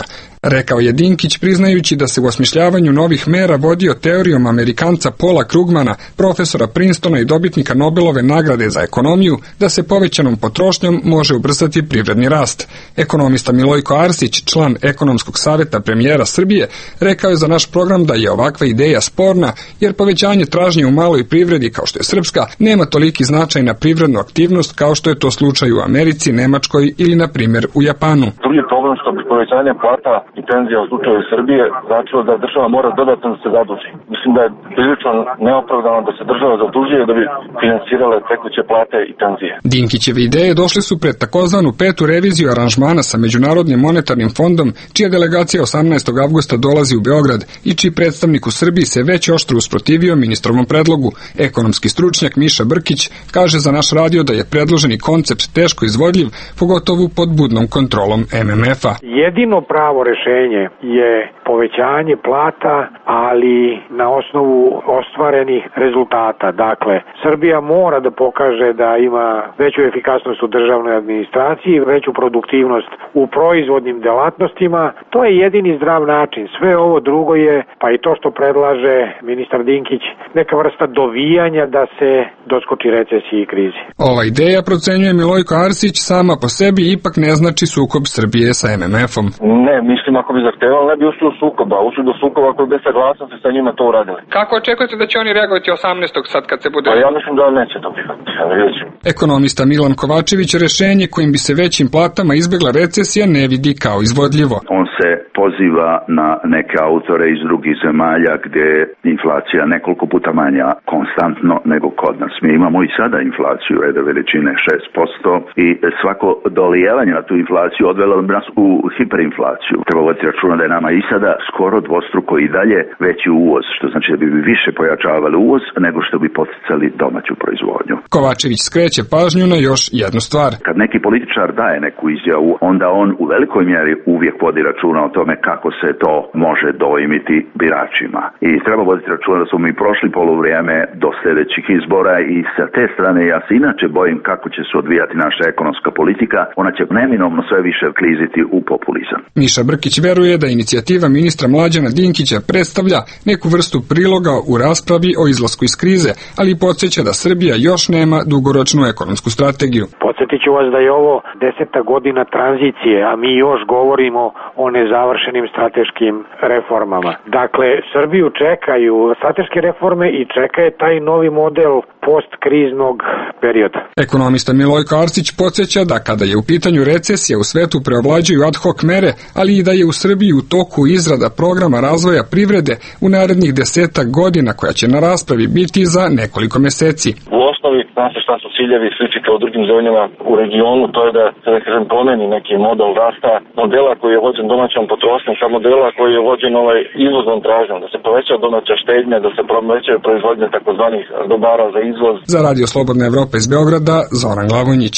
Rekao je Dinkić priznajući da se u osmišljavanju novih mera vodio teorijom Amerikanca Paula Krugmana, profesora Princetona i dobitnika Nobelove nagrade za ekonomiju, da se povećanom potrošnjom može ubrzati privredni rast. Ekonomista Milojko Arsić, član ekonomskog saveta premijera Srbije, rekao je za naš program da je ovakva ideja sporna, jer povećanje tražnje u maloj privredi kao što je srpska nema toliki značaj na privrednu aktivnost kao što je to slučaj u Americi, Nemačkoj ili na primjer u Japanu. Drugi problem što bi povećanje plata i penzija u slučaju Srbije značilo da država mora dodatno da se zaduži. Mislim da je prilično neopravdano da se država zadužuje da bi finansirale tekuće plate i penzije. Dinkićeve ideje došle su pred takozvanu petu reviziju aranžmana sa Međunarodnim monetarnim fondom, čija delegacija 18. avgusta dolazi u Beograd i čiji predstavnik u Srbiji se već oštro usprotivio ministrovom predlogu. Ekonomski stručnjak Miša Brkić kaže za naš radio da je predloženi koncept teško izvodljiv, pogotovo pod budnom kontrolom MMF-a. Jedino pravo rešenje je povećanje plata, ali na osnovu ostvarenih rezultata. Dakle, Srbija mora da pokaže da ima veću efikasnost u državnoj administraciji, veću produktivnost u proizvodnim delatnostima. To je jedini zdrav način. Sve ovo drugo je, pa i to što predlaže ministar Dinkić, neka vrsta dovijanja da se doskoči recesiji i krizi. Ova ideja, procenjuje Milojko Arsić, sama po sebi ipak ne znači sukob Srbije sa MMF-om. Ne, mislim ako bi zahtevali ne bi ušli u sukob, a ušli do sukoba ako bi saglasnosti sa njima to uradili. Kako očekujete da će oni reagovati 18. sad kad se bude... Pa ja mislim da neće to prihvatiti. Ekonomista Milan Kovačević rešenje kojim bi se većim platama izbegla recesija ne vidi kao izvodljivo. On se poziva na neke autore iz drugih zemalja gdje inflacija nekoliko puta manja konstantno nego kod nas. Mi imamo i sada inflaciju reda veličine 6% i svako dolijevanje na tu inflaciju odvelo nas u hiperinflaciju. Treba voditi računa da je nama i sada skoro dvostruko i dalje veći uvoz, što znači da bi više pojačavali uvoz nego što bi poticali domaću proizvodnju. Kovačević skreće pažnju na još jednu stvar. Kad neki političar daje neku izjavu, onda on u velikoj mjeri uvijek vodi računa o tome kako se to može dojmiti biračima. I treba voditi računa da smo mi prošli poluvrijeme do sljedećih izbora i sa te strane ja se inače bojim kako će se odvijati naša ekonomska politika. Ona će neminovno sve više kliziti u populizam. Miša Brkić veruje da inicijativa ministra Mlađana Dinkića predstavlja neku vrstu priloga u raspravi o izlasku iz krize, ali podsjeća da Srbija još nema dugoročnu ekonomsku strategiju. Podsjetit ću vas da je ovo 10. godina tranzicije, a mi još govorimo o nezavršenim strateškim reformama. Dakle, Srbiju čekaju strateške reforme i čeka je taj novi model postkriznog perioda. Ekonomista Milojko Arsić podsjeća da kada je u pitanju recesija u svetu preovlađuju ad hoc mere, ali i da je u Srbiji u toku izrada programa razvoja privrede u narednih 10 godina koja će na raspravi biti za nekoliko meseci. U osnovi, zna se šta su ciljevi slični kao u drugim zemljama u regionu, to je da se promeni neki model rasta, modela koji je vođen domaćom potrošnjom, ka modela koji je vođen izvoznom tražnjom, da se poveća domaća štednja, da se povećaju proizvodnje takozvanih dobara za izvoz. Za Radio Slobodna Evropa iz Beograda, Zoran Glavonjić.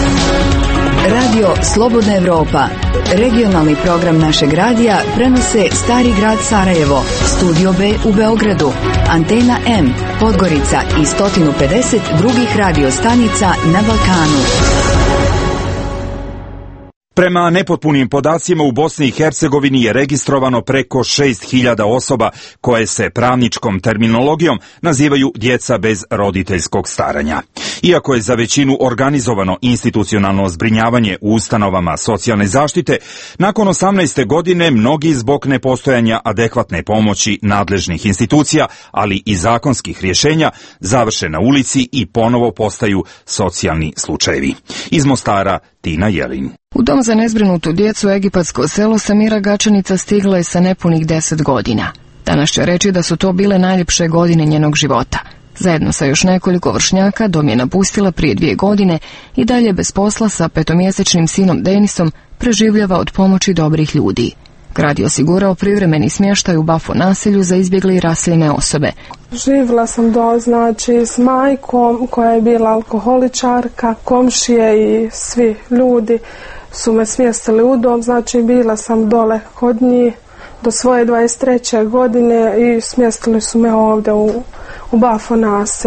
Radio Slobodna Evropa, regionalni program našeg radija, prenose Stari grad Sarajevo, Studio B u Beogradu, Antena M, Podgorica i 150 drugih radio stanica na Balkanu. Prema nepotpunim podacima u Bosni i Hercegovini je registrovano preko 6.000 osoba koje se pravničkom terminologijom nazivaju djeca bez roditeljskog staranja. Iako je za većinu organizovano institucionalno zbrinjavanje u ustanovama socijalne zaštite, nakon 18. godine mnogi zbog nepostojanja adekvatne pomoći nadležnih institucija, ali i zakonskih rješenja, završe na ulici i ponovo postaju socijalni slučajevi. Iz Mostara, Tina Jelin. U dom za nezbrinutu djecu egipatsko selo Samira Gačanica stigla je sa nepunih 10 godina. Danas će reći da su to bile najljepše godine njenog života. Zajedno sa još nekoliko vršnjaka dom je napustila prije 2 godine i dalje bez posla sa 5-mjesečnim sinom Denisom preživljava od pomoći dobrih ljudi. Grad je osigurao privremeni smještaj u Bafo naselju za izbjegle i raseljene osobe. Živjela sam s majkom koja je bila alkoholičarka, komšije i svi ljudi su me smjestili u dom, bila sam dole kod njih do svoje 23. godine i smjestili su me ovdje u Bafo naselje.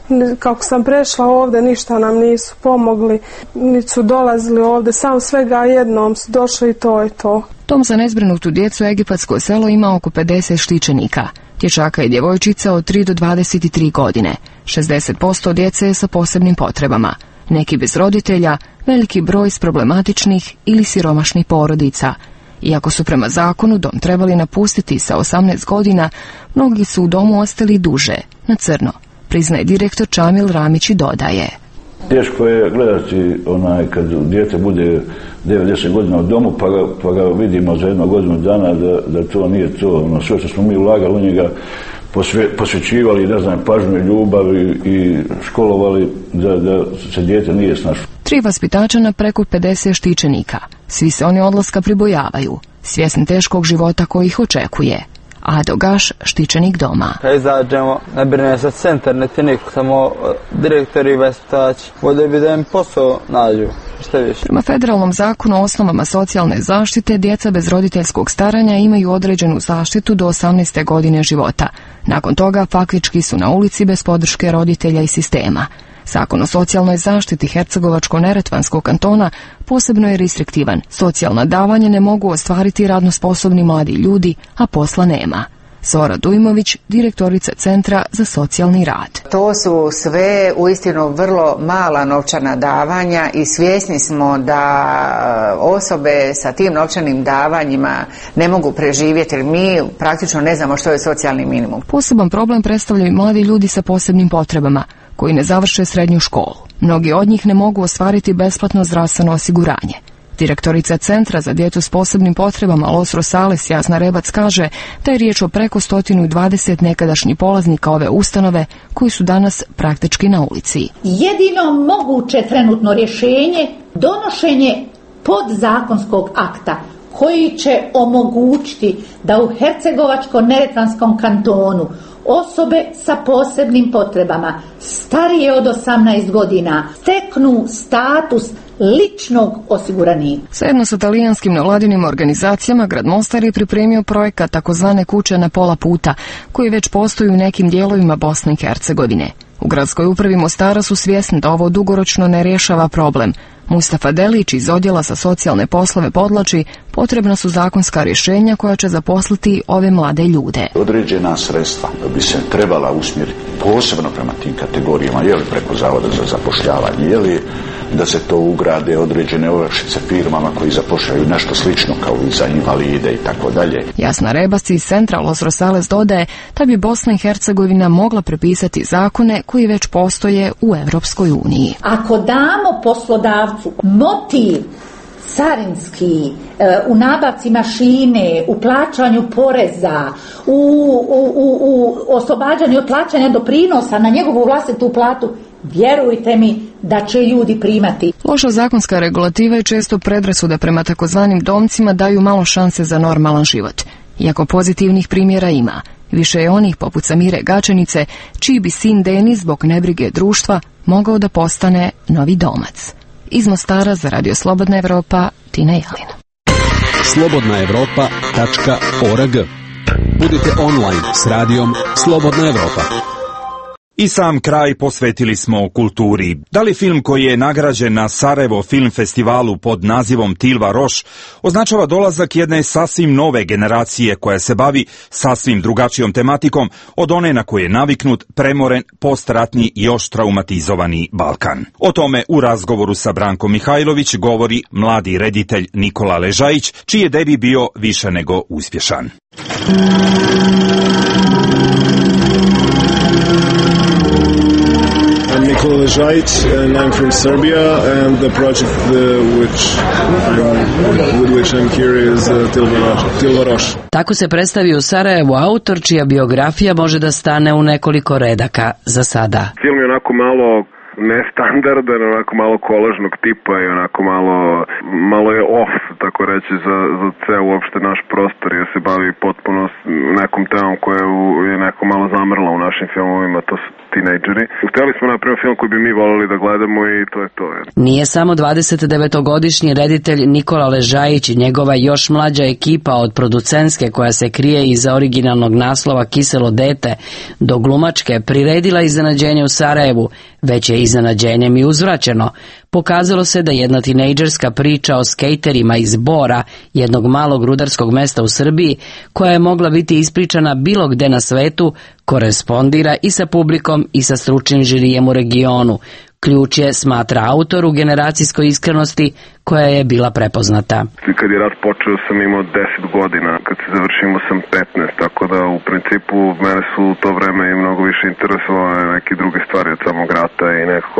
Kako sam prešla ovdje, ništa nam nisu pomogli, niti su dolazili ovdje, samo svega jednom su došli i to je to. Dom za nezbrinutu djecu Egipatsko selo ima oko 50 štićenika, dječaka i djevojčica od 3 do 23 godine. 60% djece je sa posebnim potrebama, neki bez roditelja, veliki broj s problematičnih ili siromašnih porodica. Iako su prema zakonu dom trebali napustiti sa 18 godina, mnogi su u domu ostali duže, na crno, priznaje direktor Čamil Ramić i dodaje. Teško je gledati kad dijete bude 90 godina u domu pa ga vidimo za 1 godinu dana da to nije to. Sve što smo mi ulagali u njega, posvećivali, pažnju i ljubav i školovali da se dijete nije snašlo. 3 vaspitača na preko 50 štićenika. Svi se oni odlaska pribojavaju, svjesni teškog života koji ih očekuje. Ado Gaš, štićenik doma. Kad izađemo, ne brine se centar, niti niko, samo direktori i vaspitači. Vode bi da im posao nađu, što više. Prema federalnom zakonu o osnovama socijalne zaštite, djeca bez roditeljskog staranja imaju određenu zaštitu do 18. godine života. Nakon toga faktički su na ulici bez podrške roditelja i sistema. Zakon o socijalnoj zaštiti Hercegovačko-Neretvanskog kantona posebno je restriktivan. Socijalna davanja ne mogu ostvariti radno sposobni mladi ljudi, a posla nema. Zora Dujmović, direktorica Centra za socijalni rad. To su sve uistinu vrlo mala novčana davanja i svjesni smo da osobe sa tim novčanim davanjima ne mogu preživjeti jer mi praktično ne znamo što je socijalni minimum. Poseban problem predstavljaju mladi ljudi sa posebnim potrebama koji ne završe srednju školu. Mnogi od njih ne mogu ostvariti besplatno zdravstveno osiguranje. Direktorica Centra za djecu s posebnim potrebama Los Rosales Jasna Rebac kaže da je riječ o preko 120 nekadašnjih polaznika ove ustanove koji su danas praktički na ulici. Jedino moguće trenutno rješenje donošenje podzakonskog akta koji će omogućiti da u Hercegovačko-Neretvanskom kantonu osobe sa posebnim potrebama starije od 18 godina steknu status ličnog osiguranika. Zajedno sa talijanskim nevladinim organizacijama grad Mostar je pripremio projekat takozvane kuće na pola puta, koji već postoji u nekim dijelovima Bosne i Hercegovine. U gradskoj upravi Mostara su svjesni da ovo dugoročno ne rješava problem. Mustafa Delić iz odjela za socijalne poslove podlači, potrebna su zakonska rješenja koja će zaposliti ove mlade ljude. Određena sredstva bi se trebala usmjeriti posebno prema tim kategorijama, je li preko Zavoda za zapošljavanje, je li da se to ugrade određene olakšice firmama koji zapošljaju nešto slično kao i za invalide i tako dalje. Jasna Rebac iz Centra Los Rosales dodaje da bi Bosna i Hercegovina mogla prepisati zakone koji već postoje u Europskoj uniji. Ako damo poslodavcu motiv carinski, u nabavci mašine, u plaćanju poreza, u oslobađanju od plaćanja doprinosa na njegovu vlastitu platu, vjerujte mi da će ljudi primati. Loša zakonska regulativa i često predrasuda prema takozvanim domcima daju malo šanse za normalan život. Iako pozitivnih primjera ima, više je onih poput Samire Gačenice, čiji bi sin Denis zbog nebrige društva mogao da postane novi domac. Iz Mostara za Radio Slobodna Evropa, Tina Jelin. slobodnaevropa.org. Budite online s radijom Slobodna Evropa. I sam kraj posvetili smo kulturi. Da li film koji je nagrađen na Sarajevo film festivalu pod nazivom Tilva Roš označava dolazak jedne sasvim nove generacije koja se bavi sasvim drugačijom tematikom od one na koje je naviknut, premoren, postratni i još traumatizovani Balkan? O tome u razgovoru sa Brankom Mihajlović govori mladi reditelj Nikola Ležajić, čiji je debi bio više nego uspješan. I'm Nikola Ležajić and I'm from Serbia and the project with which I'm here is Tilva Roš. Tako se predstavi u Sarajevu autor čija biografija može da stane u nekoliko redaka za sada. Film je onako malo nestandardan, onako malo kolažnog tipa i onako malo je off, tako reći, za ceo uopšte naš prostor, jer se bavi potpuno nekom temom koja je neko malo zamrla u našim filmovima, to su tinejdžeri. Hteli smo napraviti film koji bi mi volili da gledamo i to je to. Nije samo 29-godišnji reditelj Nikola Ležajić i njegova još mlađa ekipa od producentske koja se krije iza originalnog naslova Kiselo dete do glumačke priredila iznenađenje u Sarajevu, već je iznenađenjem i uzvraćeno. Pokazalo se da jedna tinejdžerska priča o skejterima iz Bora, jednog malog rudarskog mesta u Srbiji, koja je mogla biti ispričana bilo gde na svetu, korespondira i sa publikom i sa stručnim žirijem u regionu. Ključ je, smatra autor, u generacijskoj iskrenosti koja je bila prepoznata. Kad je rat počeo sam imao 10 godina, kad se završimo sam 15, tako da u principu mene su u to vreme i mnogo više interesovale neke druge stvari od samog rata i nekako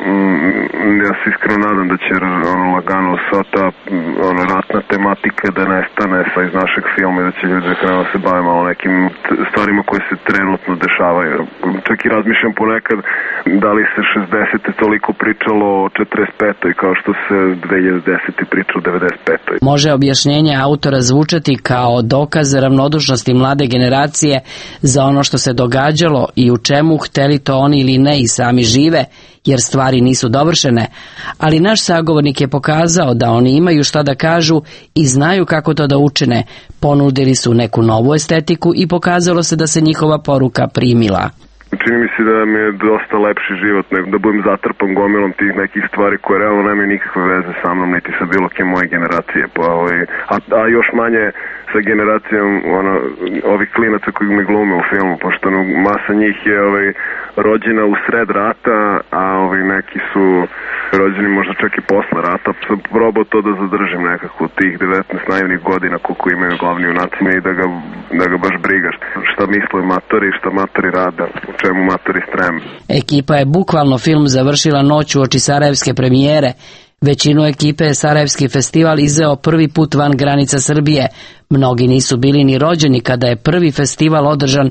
ja se iskreno nadam da će lagano sva ta ratna tematika da nestane sa iz našeg filma i da će ljudi krenuo se bave malo nekim stvarima koje se trenutno dešavaju. Čak i razmišljam ponekad da li se 60. toliko pričalo o 45. kao što se 2010. priča o 95. Može objašnjenje autora zvučati kao dokaz ravnodušnosti mlade generacije za ono što se događalo i u čemu, hteli to oni ili ne, i sami žive, jer stvari nisu dovršene, ali naš sagovornik je pokazao da oni imaju šta da kažu i znaju kako to da učine. Ponudili su neku novu estetiku i pokazalo se da se njihova poruka primila. Čini mi se da mi je dosta lepši život nego da budem zatrpan gomilom tih nekih stvari koje realno nemaju nikakve veze sa mnom niti sa bilo kim moje generacije, a još manje sa generacijom ovih klinaca koji me glume u filmu, pošto masa njih je rođena u sred rata, a neki su rođeni možda čak i posle rata. Sam probao to da zadržim nekako tih 19 naivnih godina koliko imaju glavni junaci i da ga baš brigaš. Šta misle matori, šta matori rada, u čemu matori streme. Ekipa je bukvalno film završila noć uoči sarajevske premijere. Većinu ekipe je Sarajevski festival izveo prvi put van granica Srbije. Mnogi nisu bili ni rođeni kada je prvi festival održan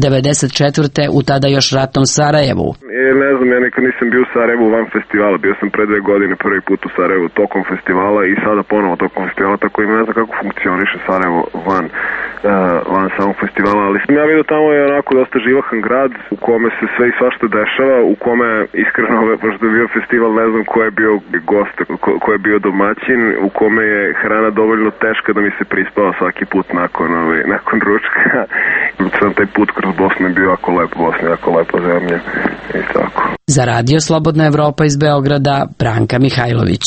94. u tada još ratnom Sarajevu. Ne znam, ja nekad nisam bio u Sarajevu van festivala. Bio sam pre 2 godine prvi put u Sarajevu tokom festivala i sada ponovo tokom festivala, tako i ne znam kako funkcioniše Sarajevo van samog festivala, ali sam ja vidio tamo je onako dosta živahan grad u kome se sve i svašta dešava, u kome iskreno, pošto je bio festival, ne znam ko je bio gost, ko je bio domaćin, u kome je hrana dovoljno teška da mi se prispava svaki put nakon ručka. Sam taj put kroz Bosnu je bio jako lep, Bosna je jako lepa zemlja i tako. Za Radio Slobodna Evropa iz Beograda, Branka Mihajlović.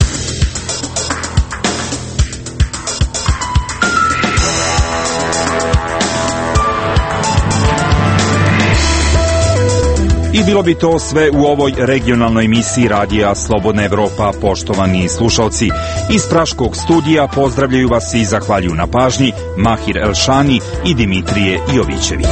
I bilo bi to sve u ovoj regionalnoj emisiji Radija Slobodna Evropa, poštovani slušalci. Iz Praškog studija pozdravljaju vas i zahvaljuju na pažnji Mahir Elšani i Dimitrije Jovićević.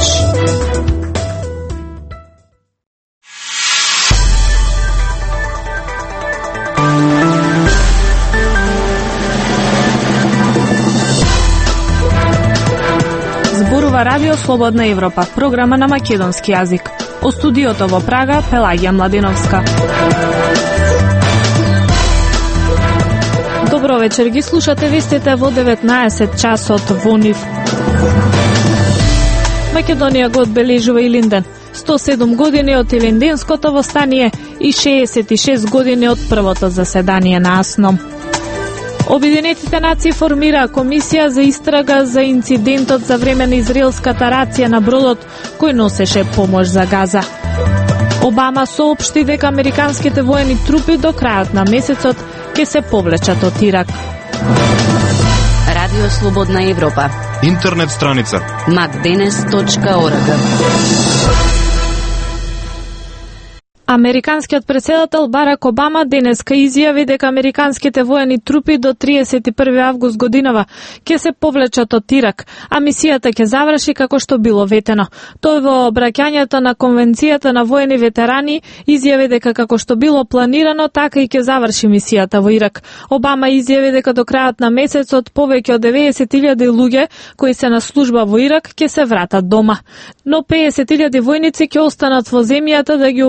Зборува Радио Слободна Европа, програма на македонски јазик. У студиото во Прага, Пелагија Младиновска. Добро вечер, ги слушате вестите во 19 часот во НИВ. Македонија го одбележува Илинден. 107 години од Илинденското востание и 66 години од првото заседание на АСНОМ. Обединетите нации формира комисија за истрага за инцидентот за време на израелската рација на бродот кој носеше помош за Газа. Обама соопшти дека американските воени трупи до крајот на месецот ќе се повлечат од Ирак. Радио Слободна Европа. Интернет страница macdenes.org. Американскиот претседател Барак Обама денеска изјави дека американските воени трупи до 31 август годинава ќе се повлечат од Ирак, а мисијата ќе заврши како што било ветено. Тој во обраќањето на Конвенцијата на воени ветерани изјави дека како што било планирано, така и ќе заврши мисијата во Ирак. Обама изјави дека до крајот на месецот повеќе од 90.000 луѓе кои се на служба во Ирак ќе се вратат дома. Но 50.000 војници ќе останат во земјата да ги обучуваат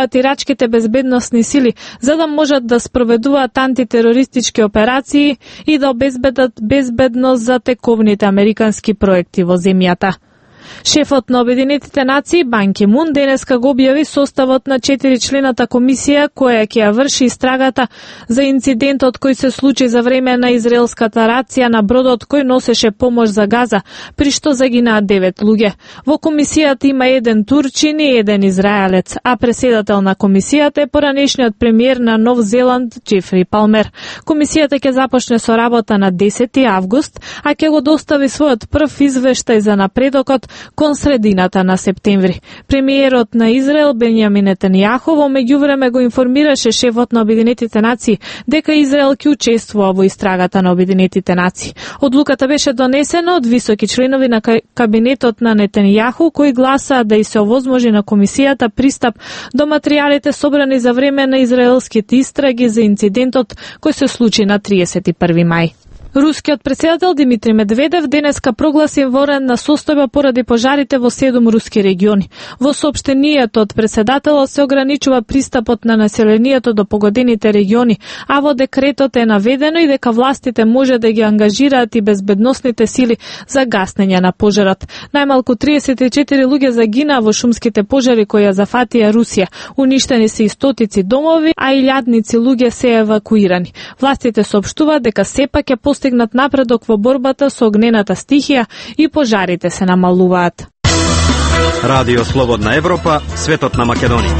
подобруваат ирачките безбедносни сили за да можат да спроведуваат антитерористички операции и да обезбедат безбедност за тековните американски проекти во земјата. Шефот на Обединетите нации Бан Ки Мун денеска го објави составот на 4-члената комисија која ќе ја врши истрагата за инцидентот кој се случи за време на израелската рација на бродот кој носеше помош за Газа, при што загинаа 9 луѓе. Во комисијата има еден турчин и еден израелец, а преседател на комисијата е поранешниот премиер на Нов Зеланд Џефри Палмер. Комисијата ќе започне со работа на 10 август, а ќе го достави својот прв извештај за напредокот кон средината на септември. Премиерот на Израел Бенјамин Нетанијаху во меѓувреме го информираше шефот на Обединетите нации дека Израел ќе учествува во истрагата на Обединетите нации. Одлуката беше донесена од високи членови на кабинетот на Нетанијаху кои гласаа да и се овозможи на комисијата пристап до материјалите собрани за време на израелските истраги за инцидентот кој се случи на 31 мај. Рускиот председател Димитри Медведев денеска прогласи военна состојба поради пожарите во 7 руски региони. Во соопштението од председателот се ограничува пристапот на населението до погодените региони, а во декретот е наведено и дека властите може да ги ангажираат и безбедносните сили за гаснење на пожарот. Најмалку 34 луѓе загинаа во шумските пожари кои ја зафатија Русија. Уништени се и стотици домови, а илјадници луѓе се евакуирани. Властите соопштуваат дека сепак ќе постигнат напредок во борбата со огнената стихија и пожарите се намалуваат. Радио Слободна Европа, светот на Македонија.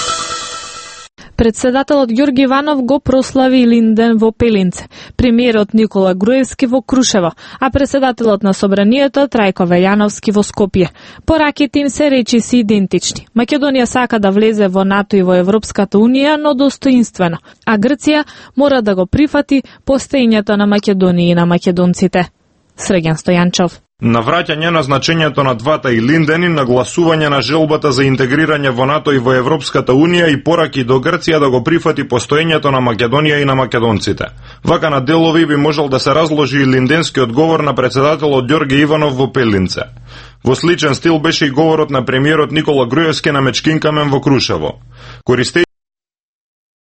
Председателот Ѓорги Иванов го прослави Илинден во Пелинце, премиерот Никола Груевски во Крушево, а председателот на Собранието Трајко Вејановски во Скопје. Пораките им се речиси идентични. Македонија сака да влезе во НАТО и во Европската Унија, но достоинствено, а Грција мора да го прифати постоењето на Македонија и на македонците. Срегјан Стојанчов. На враќање на значењето на двата Илиндени, на гласување на желбата за интегрирање во НАТО и во Европската Унија и пораки до Грција да го прифати постоењето на Македонија и на македонците. Вака на делови би можел да се разложи илинденски одговор на председателот Ѓорги Иванов во Пелинце. Во сличен стил беше и говорот на премиерот Никола Груевски на Мечкинкамен во Крушево.